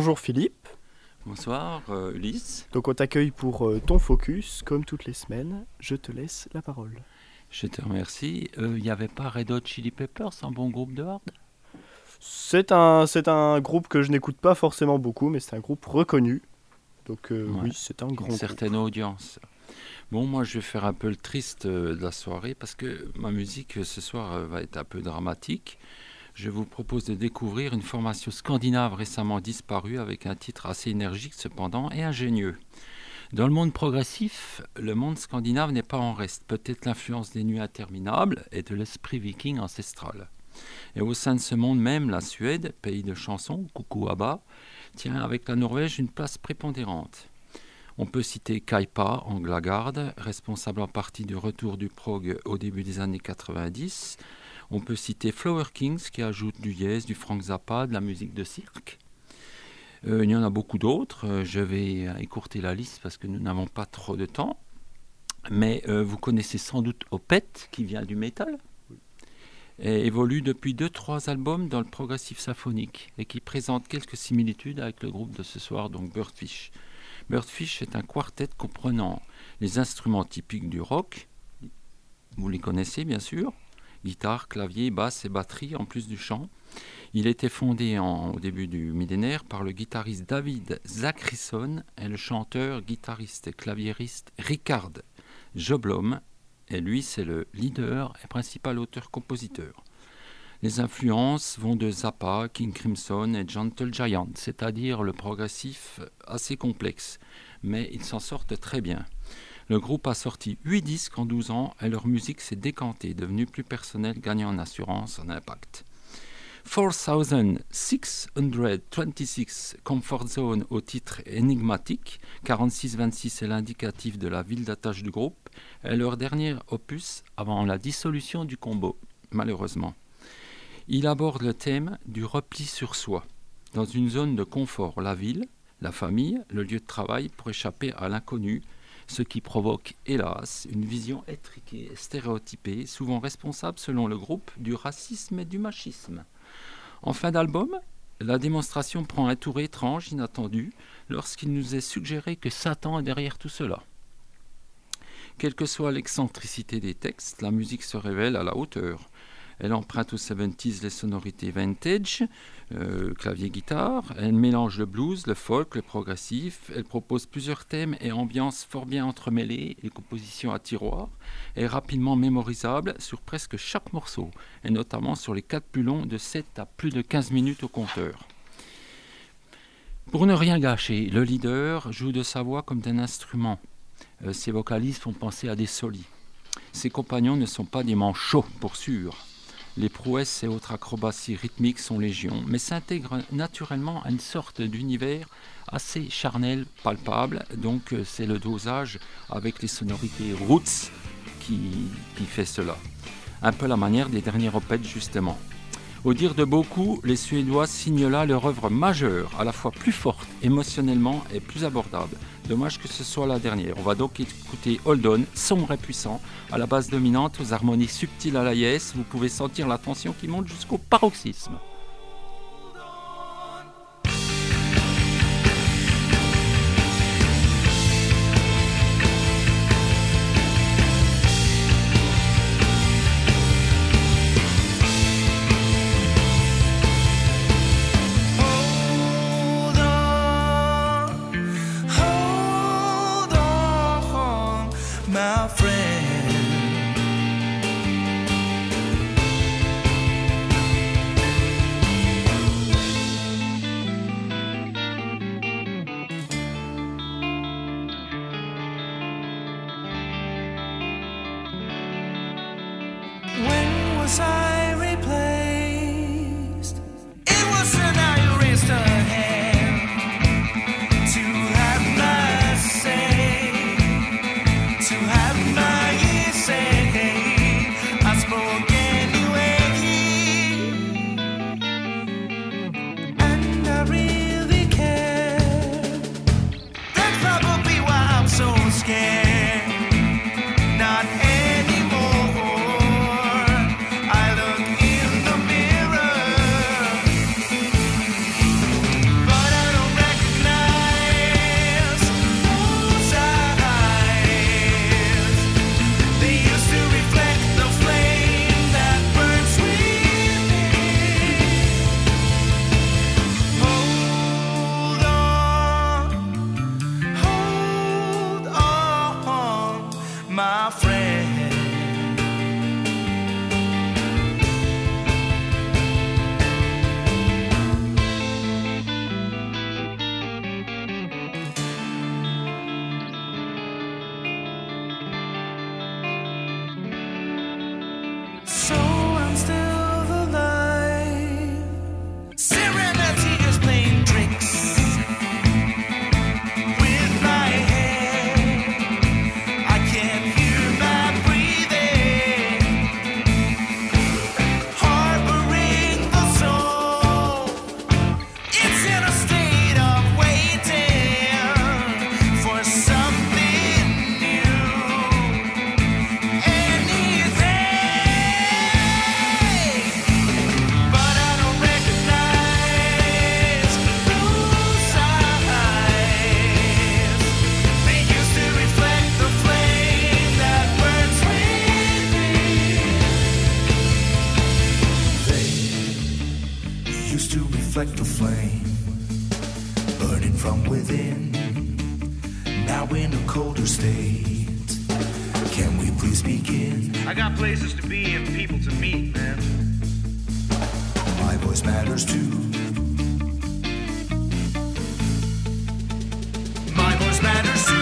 Bonjour Philippe. Bonsoir Ulysse. Donc on t'accueille pour ton focus, comme toutes les semaines. Je te laisse la parole. Je te remercie. Il n'y avait pas Red Hot Chili Peppers, un bon groupe de hard? C'est un groupe que je n'écoute pas forcément beaucoup, mais c'est un groupe reconnu. Donc oui, c'est un grand groupe. Une certaine audience. Bon, moi je vais faire un peu le triste de la soirée parce que ma musique ce soir va être un peu dramatique. Je vous propose de découvrir une formation scandinave récemment disparue avec un titre assez énergique cependant et ingénieux. Dans le monde progressif, le monde scandinave n'est pas en reste. Peut-être l'influence des nuits interminables et de l'esprit viking ancestral. Et au sein de ce monde même, la Suède, pays de chansons, coucou ABBA, tient avec la Norvège une place prépondérante. On peut citer Kaipa en Glagarde, responsable en partie du retour du prog au début des années 90. On peut citer Flower Kings qui ajoute du Yes, du Frank Zappa, de la musique de cirque. Il y en a beaucoup d'autres. Je vais écourter la liste parce que nous n'avons pas trop de temps. Mais vous connaissez sans doute Opeth qui vient du métal et évolue depuis 2-3 albums dans le progressif symphonique et qui présente quelques similitudes avec le groupe de ce soir, donc Birdfish. Birdfish est un quartet comprenant les instruments typiques du rock, vous les connaissez bien sûr, guitare, clavier, basse et batterie en plus du chant. Il était fondé au début du millénaire par le guitariste David Zachrisson et le chanteur, guitariste et claviériste Richard Joblom, et lui c'est le leader et principal auteur-compositeur. Les influences vont de Zappa, King Crimson et Gentle Giant, c'est-à-dire le progressif assez complexe, mais ils s'en sortent très bien. Le groupe a sorti 8 disques en 12 ans et leur musique s'est décantée, devenue plus personnelle, gagnant en assurance, en impact. 4626 Comfort Zone au titre énigmatique, 4626 est l'indicatif de la ville d'attache du groupe, est leur dernier opus avant la dissolution du combo, malheureusement. Il aborde le thème du repli sur soi, dans une zone de confort, la ville, la famille, le lieu de travail pour échapper à l'inconnu, ce qui provoque, hélas, une vision étriquée, stéréotypée, souvent responsable, selon le groupe, du racisme et du machisme. En fin d'album, la démonstration prend un tour étrange, inattendu, lorsqu'il nous est suggéré que Satan est derrière tout cela. Quelle que soit l'excentricité des textes, la musique se révèle à la hauteur. Elle emprunte aux 70s les sonorités vintage, clavier-guitare. Elle mélange le blues, le folk, le progressif. Elle propose plusieurs thèmes et ambiances fort bien entremêlées, les compositions à tiroir, et rapidement mémorisables sur presque chaque morceau, et notamment sur les 4 plus longs de 7 à plus de 15 minutes au compteur. Pour ne rien gâcher, le leader joue de sa voix comme d'un instrument. Ses vocalistes font penser à des solis. Ses compagnons ne sont pas des manchots, pour sûr. Les prouesses et autres acrobaties rythmiques sont légion, mais s'intègrent naturellement à une sorte d'univers assez charnel, palpable. Donc c'est le dosage avec les sonorités roots qui fait cela. Un peu la manière des derniers Opeth justement. Au dire de beaucoup, les Suédois signent là leur œuvre majeure, à la fois plus forte émotionnellement et plus abordable. Dommage que ce soit la dernière. On va donc écouter Hold On, sombre et puissant, à la base dominante, aux harmonies subtiles à la yes. Vous pouvez sentir la tension qui monte jusqu'au paroxysme. My friend, when was I replaced? It was the night you raised her hand to have mercy. To have my say, I spoke anyway, and I really care. That's probably why I'm so scared. Not anymore. I now in a colder state. Can we please begin? I got places to be and people to meet, man. My voice matters too. My voice matters too.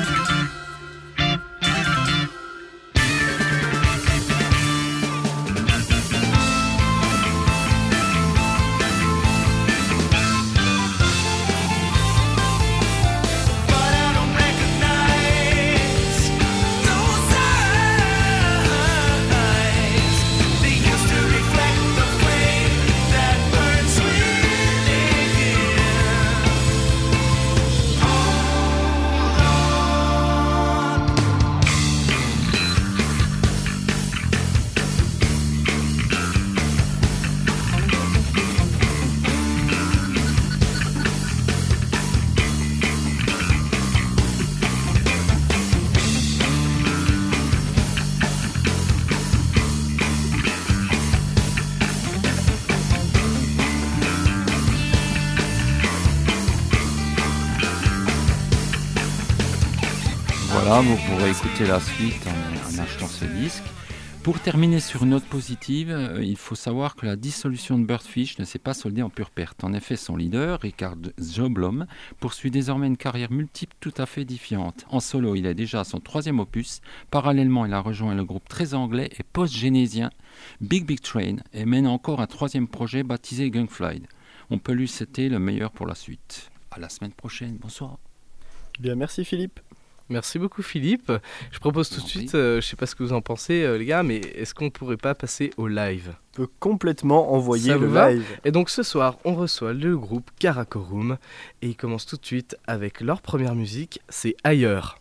Voilà, vous pourrez écouter la suite en achetant ce disque. Pour terminer sur une note positive, il faut savoir que la dissolution de Birdfish ne s'est pas soldée en pure perte. En effet, son leader, Richard Sjöblom, poursuit désormais une carrière multiple tout à fait différente. En solo, il est déjà à son 3e opus. Parallèlement, il a rejoint le groupe très anglais et post-génésien Big Big Train et mène encore un 3e projet baptisé Gungfly. On peut lui souhaiter le meilleur pour la suite. À la semaine prochaine. Bonsoir. Bien, merci Philippe. Merci beaucoup Philippe. Je propose tout de suite, je sais pas ce que vous en pensez les gars, mais est-ce qu'on pourrait pas passer au live ? On peut complètement envoyer Ça le vous va ? live. Et donc ce soir, on reçoit le groupe Karakorum et ils commencent tout de suite avec leur première musique, c'est Ailleurs.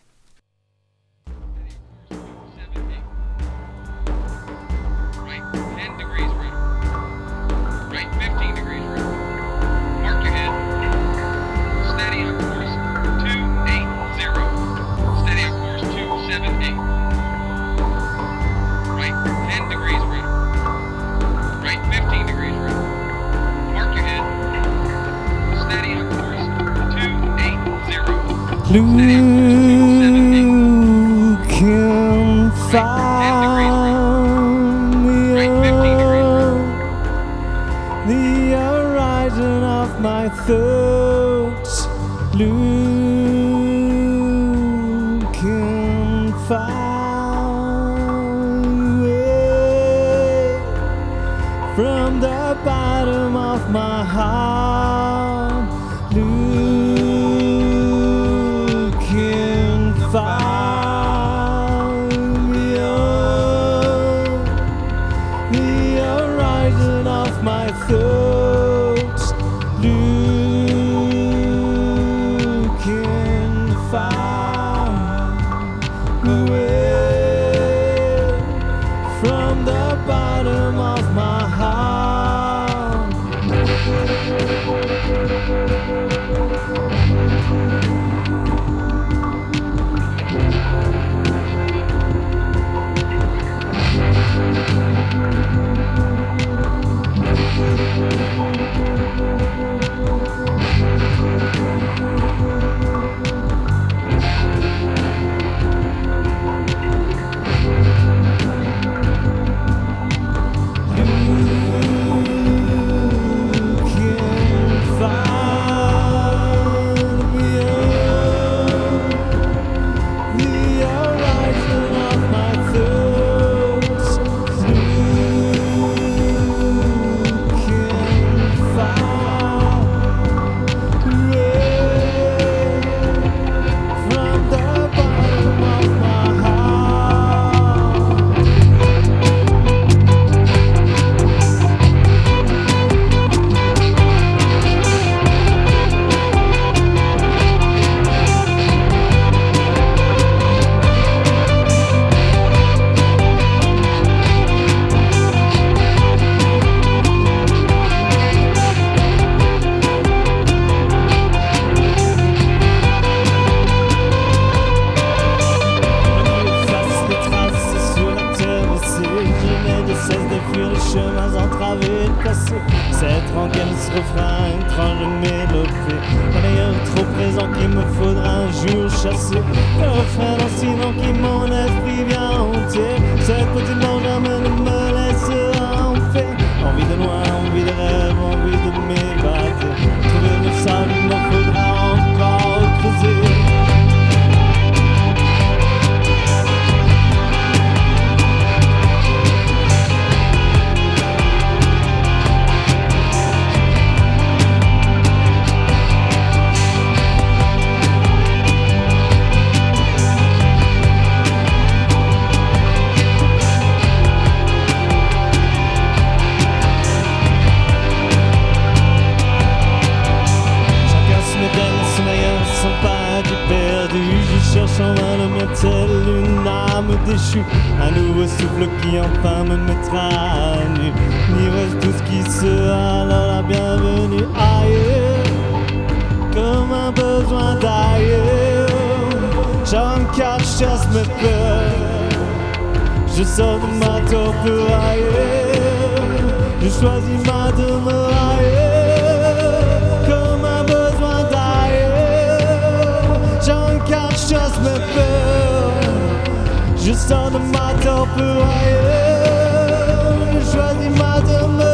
Who can find the horizon of my thoughts? Who can find it from the bottom of my heart? Find the horizon of my thoughts. You can find the way from the bottom of my heart. Cette rengaine se refrain, une tranche de mélopée. Un ailleurs trop présent qu'il me faudra un jour chasser. Le refrain lancinant qui mon esprit vient hanter. Cette petite bande jamais ne me laissera en paix. Envie de loin, envie de rêve, envie de m'évader. Trouver le sable, il me faudra encore creuser. Cherche en vain le mien tel une âme déchue. Un nouveau souffle qui enfin me mettra à nu. L'ivresse tout ce qui sera alors la bienvenue ailleurs. Comme un besoin d'ailleurs. J'en cache, chasse mes peurs. Je sors de ma torpeur ailleurs. Je choisis ma demeure ailleurs. Comme un besoin d'ailleurs. J'en cache, chasse mes peurs. Je sors de ma torpeur ailleurs. Je choisis ma demeure.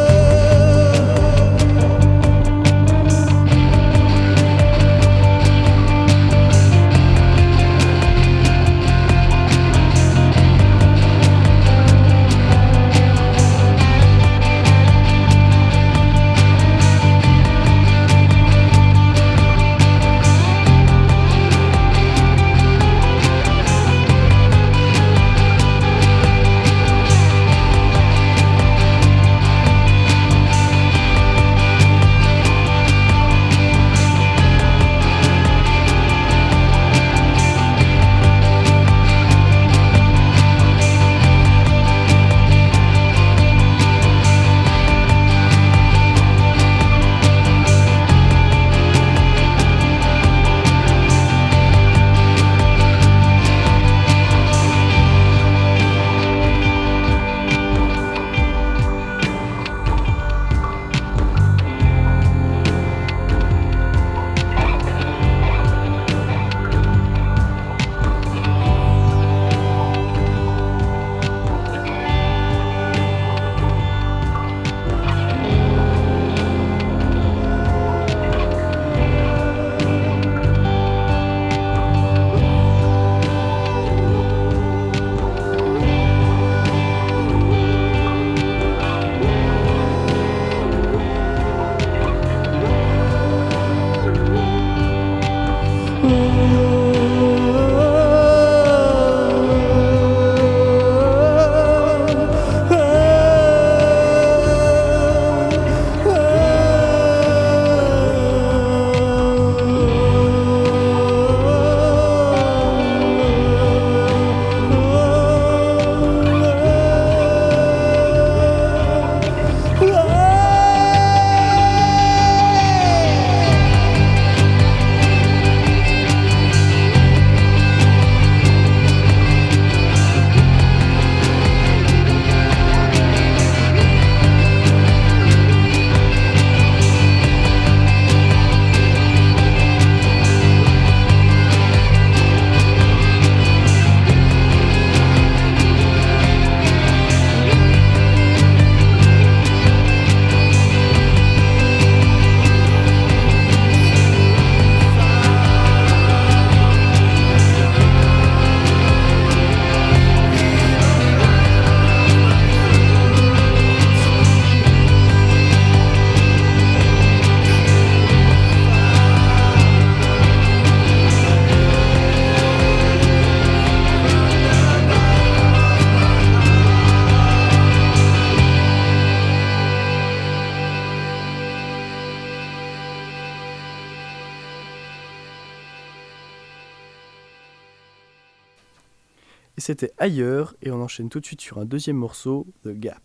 Et c'était Ailleurs, et on enchaîne tout de suite sur un deuxième morceau, The Gap.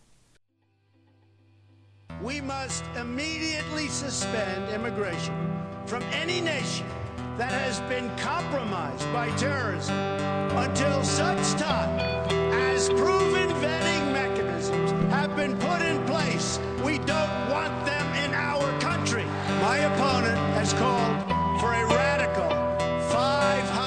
We must immediately suspend immigration from any nation that has been compromised by terrorism until such time as proven vetting mechanisms have been put in place. We don't want them in our country. My opponent has called for a radical 500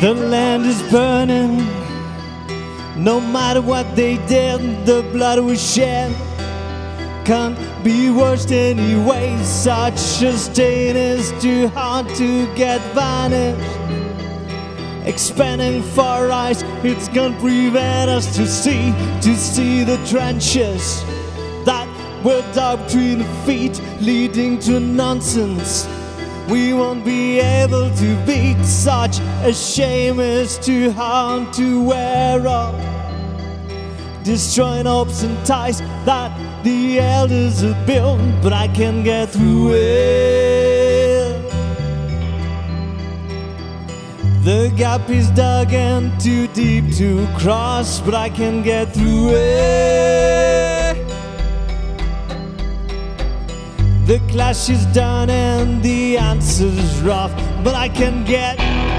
The land is burning. No matter what they did, the blood was shed can't be washed anyway. Such a stain is too hard to get vanished. Expanding for eyes, it's gonna prevent us to see the trenches that were dug between the feet, leading to nonsense we won't be able to beat. Such a shame is too hard to wear up, destroying hopes and ties that the elders have built, but I can get through it. The gap is dug and too deep to cross, but I can get through it. The clash is done and the answer's rough, but I can get.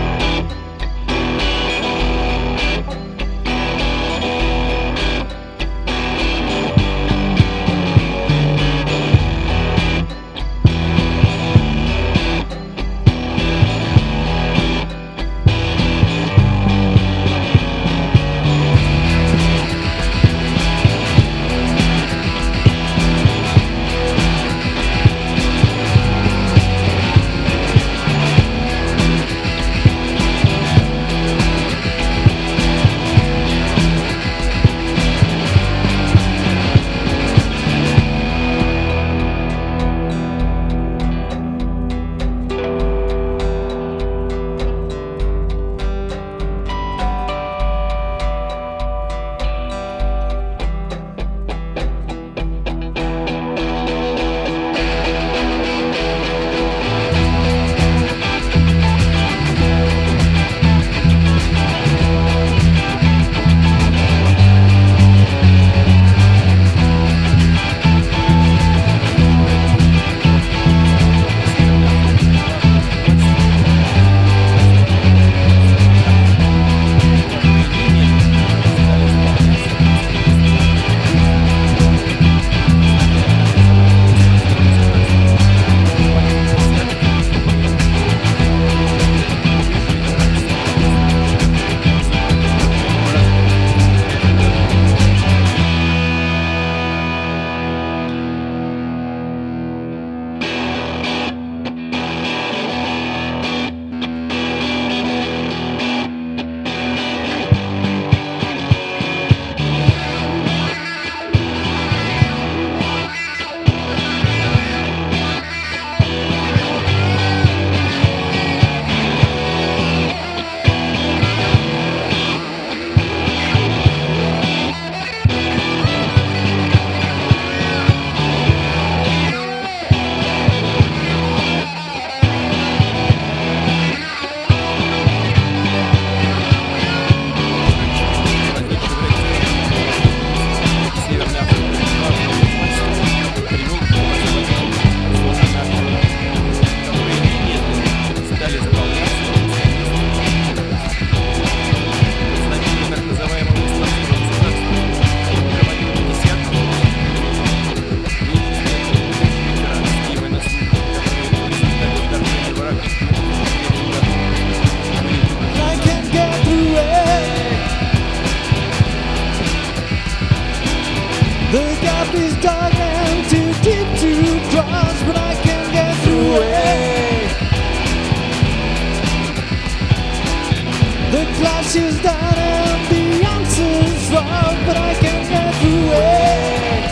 Is down and the answer's wrong, but I can get through it.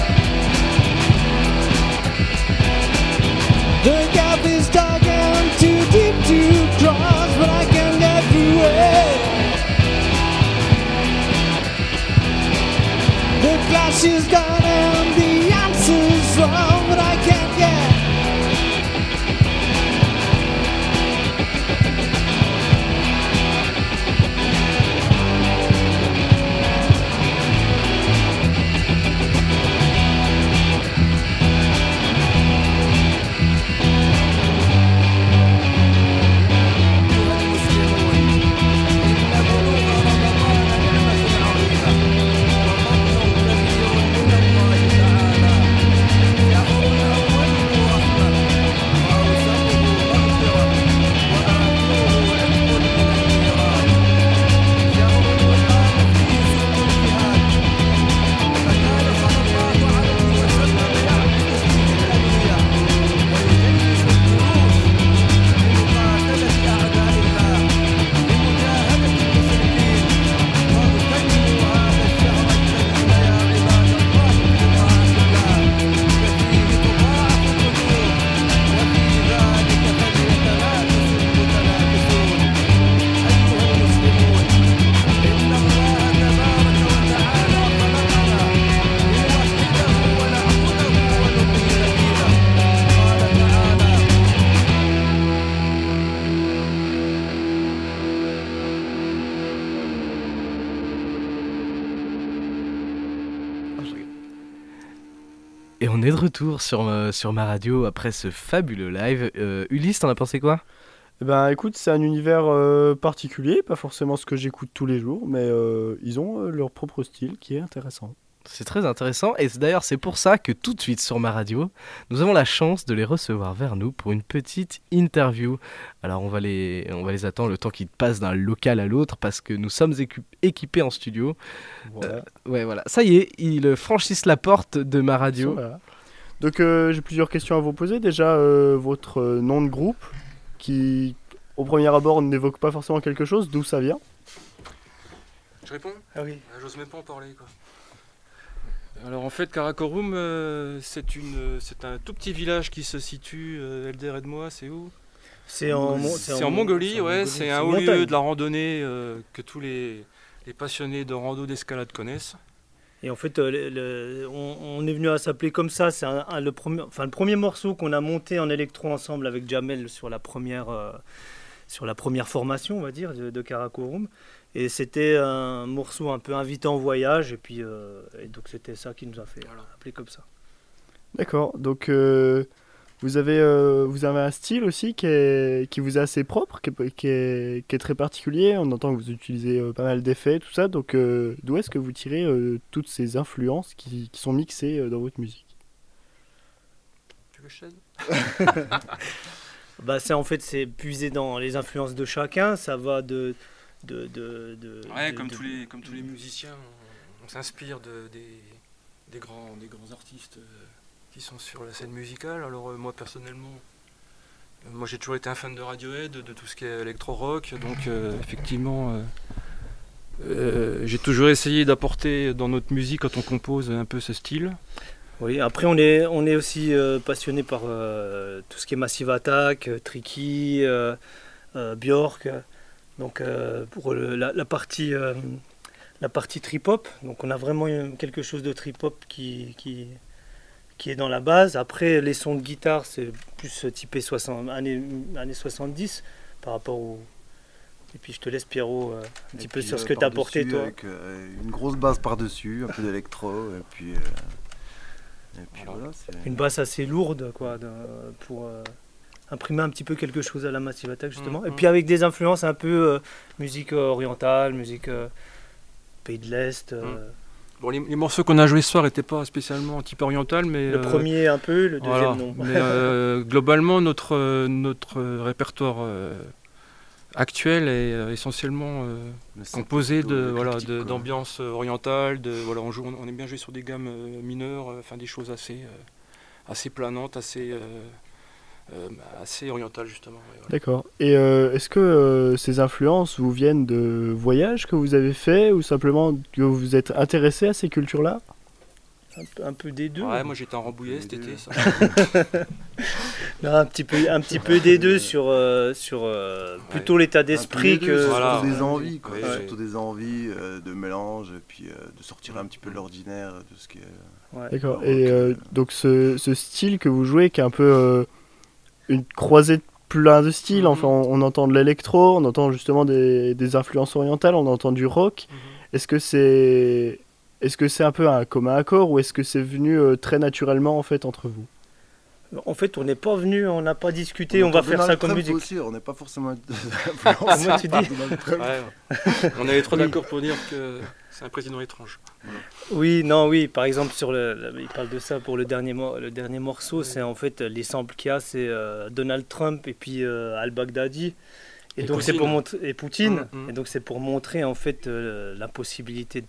The gap is dark and too deep to cross, but I can get through it. The clash is down and the answer's wrong, but I can get. on est de retour sur ma radio après ce fabuleux live. Ulysse, t'en as pensé quoi ? Eh ben écoute, c'est un univers particulier, pas forcément ce que j'écoute tous les jours, mais ils ont leur propre style qui est intéressant. C'est très intéressant et d'ailleurs c'est pour ça que tout de suite sur ma radio, nous avons la chance de les recevoir vers nous pour une petite interview. Alors on va les attendre le temps qu'ils passent d'un local à l'autre parce que nous sommes équipés en studio. Voilà. Ouais, voilà. Ça y est, ils franchissent la porte de ma radio. Voilà. Donc j'ai plusieurs questions à vous poser. Déjà, votre nom de groupe qui au premier abord n'évoque pas forcément quelque chose, d'où ça vient ? Je réponds ? Ah oui. J'ose même pas en parler, quoi. Alors en fait, Karakorum, c'est un tout petit village qui se situe, Elder et de moi, c'est où ? C'est en Mongolie, ouais. C'est un haut lieu montagne. de la randonnée que tous les passionnés de rando d'escalade connaissent. Et en fait, on est venu à s'appeler comme ça. C'est le premier morceau qu'on a monté en électro ensemble avec Jamel sur la première formation, on va dire, de Karakorum. Et c'était un morceau un peu invitant en voyage. Et donc c'était ça qui nous a fait appeler comme ça. D'accord. Donc vous avez un style aussi qui vous est assez propre, qui est très particulier. On entend que vous utilisez pas mal d'effets, tout ça. Donc d'où est-ce que vous tirez toutes ces influences qui sont mixées dans votre musique ? Tu veux que je t'aide ? C'est puiser dans les influences de chacun. Ça va comme tous les musiciens, on s'inspire des grands artistes qui sont sur la scène musicale. Alors moi personnellement, j'ai toujours été un fan de Radiohead, de tout ce qui est électro-rock, donc effectivement j'ai toujours essayé d'apporter dans notre musique quand on compose un peu ce style. Oui, après on est aussi passionné par tout ce qui est Massive Attack, Tricky, Björk. Donc pour la partie trip-hop, donc on a vraiment quelque chose de trip-hop qui est dans la base. Après les sons de guitare c'est plus typé années 70 par rapport au... Et puis je te laisse Pierrot un petit peu sur ce que tu as apporté toi. Avec une grosse basse par-dessus, un peu d'électro et puis voilà. Une basse assez lourde quoi, pour... imprimer un petit peu quelque chose à la Massive Attack justement, et puis avec des influences un peu musique orientale, musique pays de l'Est. Bon, les morceaux qu'on a joués ce soir n'étaient pas spécialement type oriental, mais le premier un peu, le deuxième non. Mais globalement notre répertoire actuel est essentiellement composé d'ambiance orientale. On aime bien jouer sur des gammes mineures, des choses assez planantes, assez orientale justement. Voilà. D'accord. Et est-ce que ces influences vous viennent de voyages que vous avez fait ou simplement que vous vous êtes intéressé à ces cultures-là ? Un peu des deux. Ouais, moi j'étais en Rambouillet cet été. Ça. Non, un petit peu des deux sur plutôt l'état d'esprit que... Surtout des envies, quoi. Surtout des envies de mélange et puis de sortir un petit peu de l'ordinaire, de ce qui est... Ouais. D'accord. Et donc ce style que vous jouez qui est un peu... une croisée de plein de styles, enfin on entend de l'électro, on entend justement des influences orientales, on entend du rock. Est-ce que c'est un peu un commun accord ou est-ce que c'est venu très naturellement en fait entre vous ? En fait, on n'est pas venu, on n'a pas discuté, on va faire ça comme musique. Aussi, on n'est pas forcément Comment tu dis ? On est trop d'accord pour dire que c'est un président étrange. Voilà. Oui, par exemple, il parle de ça pour le dernier morceau, c'est en fait les samples qu'il y a, c'est Donald Trump et puis al-Baghdadi. Et donc c'est pour montrer et Poutine. Et donc c'est pour montrer en fait la possibilité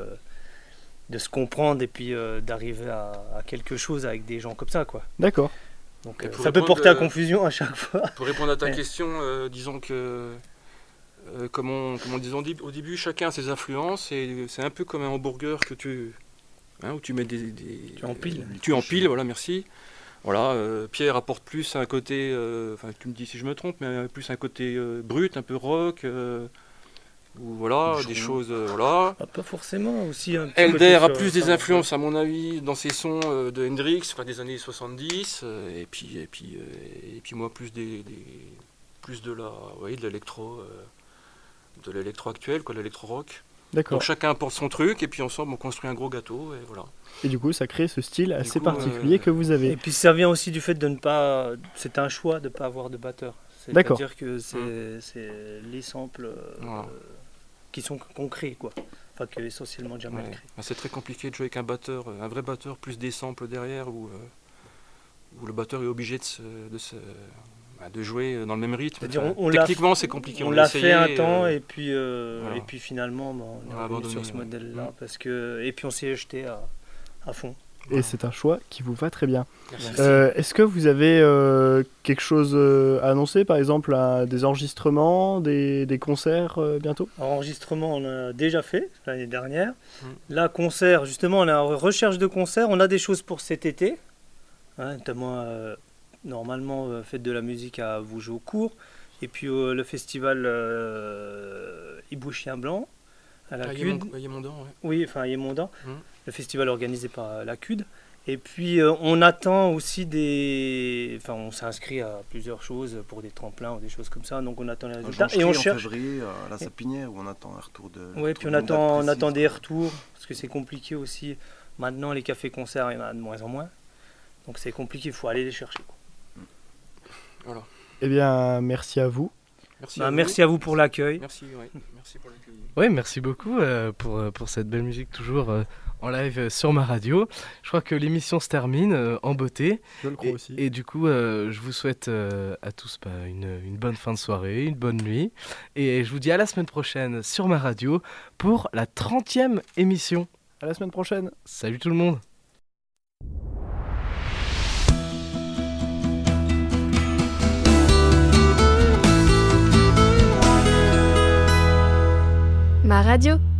de se comprendre et puis d'arriver à quelque chose avec des gens comme ça, quoi. D'accord. Donc ça peut porter à confusion à chaque fois. Pour répondre à ta question, disons que comme on disait au début, chacun a ses influences et c'est un peu comme un hamburger que où tu mets des tu empiles. Tu empiles, voilà, merci. Voilà, Pierre apporte plus un côté, tu me dis si je me trompe, mais plus un côté brut, un peu rock. Ou voilà, des choses, voilà. Pas forcément aussi. Elder a plus des influences, à mon avis, dans ses sons de Hendrix, des années 70, et puis moi plus de l'électro, de l'électro actuel, quoi, de l'électro rock. D'accord. Donc chacun apporte son truc et puis ensemble on construit un gros gâteau et voilà. Et du coup, ça crée ce style assez particulier que vous avez. Et puis ça vient aussi du fait de ne pas. C'est un choix de ne pas avoir de batteur. D'accord. C'est-à-dire que c'est les samples qu'on crée, quoi. Enfin, que essentiellement Jamel crée. C'est très compliqué de jouer avec un batteur, un vrai batteur, plus des samples derrière où le batteur est obligé de jouer dans le même rythme. Techniquement, c'est compliqué. On l'a fait un temps et puis finalement, on est revenu sur ce modèle-là et puis on s'y est jeté à fond. Et c'est un choix qui vous va très bien. Merci. Est-ce que vous avez quelque chose à annoncer, par exemple des enregistrements, des concerts bientôt? Enregistrement, on a déjà fait l'année dernière. Là, concert, justement, on est en recherche de concerts. On a des choses pour cet été, notamment normalement Fête de la musique à Vougeot-Court, et puis le festival Hibou Chien Blanc à la CUD. Yémondan, Oui, enfin Yémondan. Le festival organisé par la CUD. Et puis on attend aussi Enfin, on s'est inscrit à plusieurs choses pour des tremplins ou des choses comme ça, donc on attend les résultats. Et on cherche. En février à la Sapinière où on attend un retour de. Oui, puis on attend des retours parce que c'est compliqué aussi. Maintenant, les cafés-concerts, il y en a de moins en moins. Donc c'est compliqué, il faut aller les chercher. Voilà. Eh bien, merci à vous. Merci à vous pour l'accueil. Merci pour l'accueil. Oui, merci beaucoup pour cette belle musique toujours en live sur ma radio. Je crois que l'émission se termine en beauté. Je le crois aussi. Et du coup, je vous souhaite à tous une bonne fin de soirée, une bonne nuit. Et je vous dis à la semaine prochaine sur ma radio pour la 30e émission. À la semaine prochaine. Salut tout le monde. Ma radio.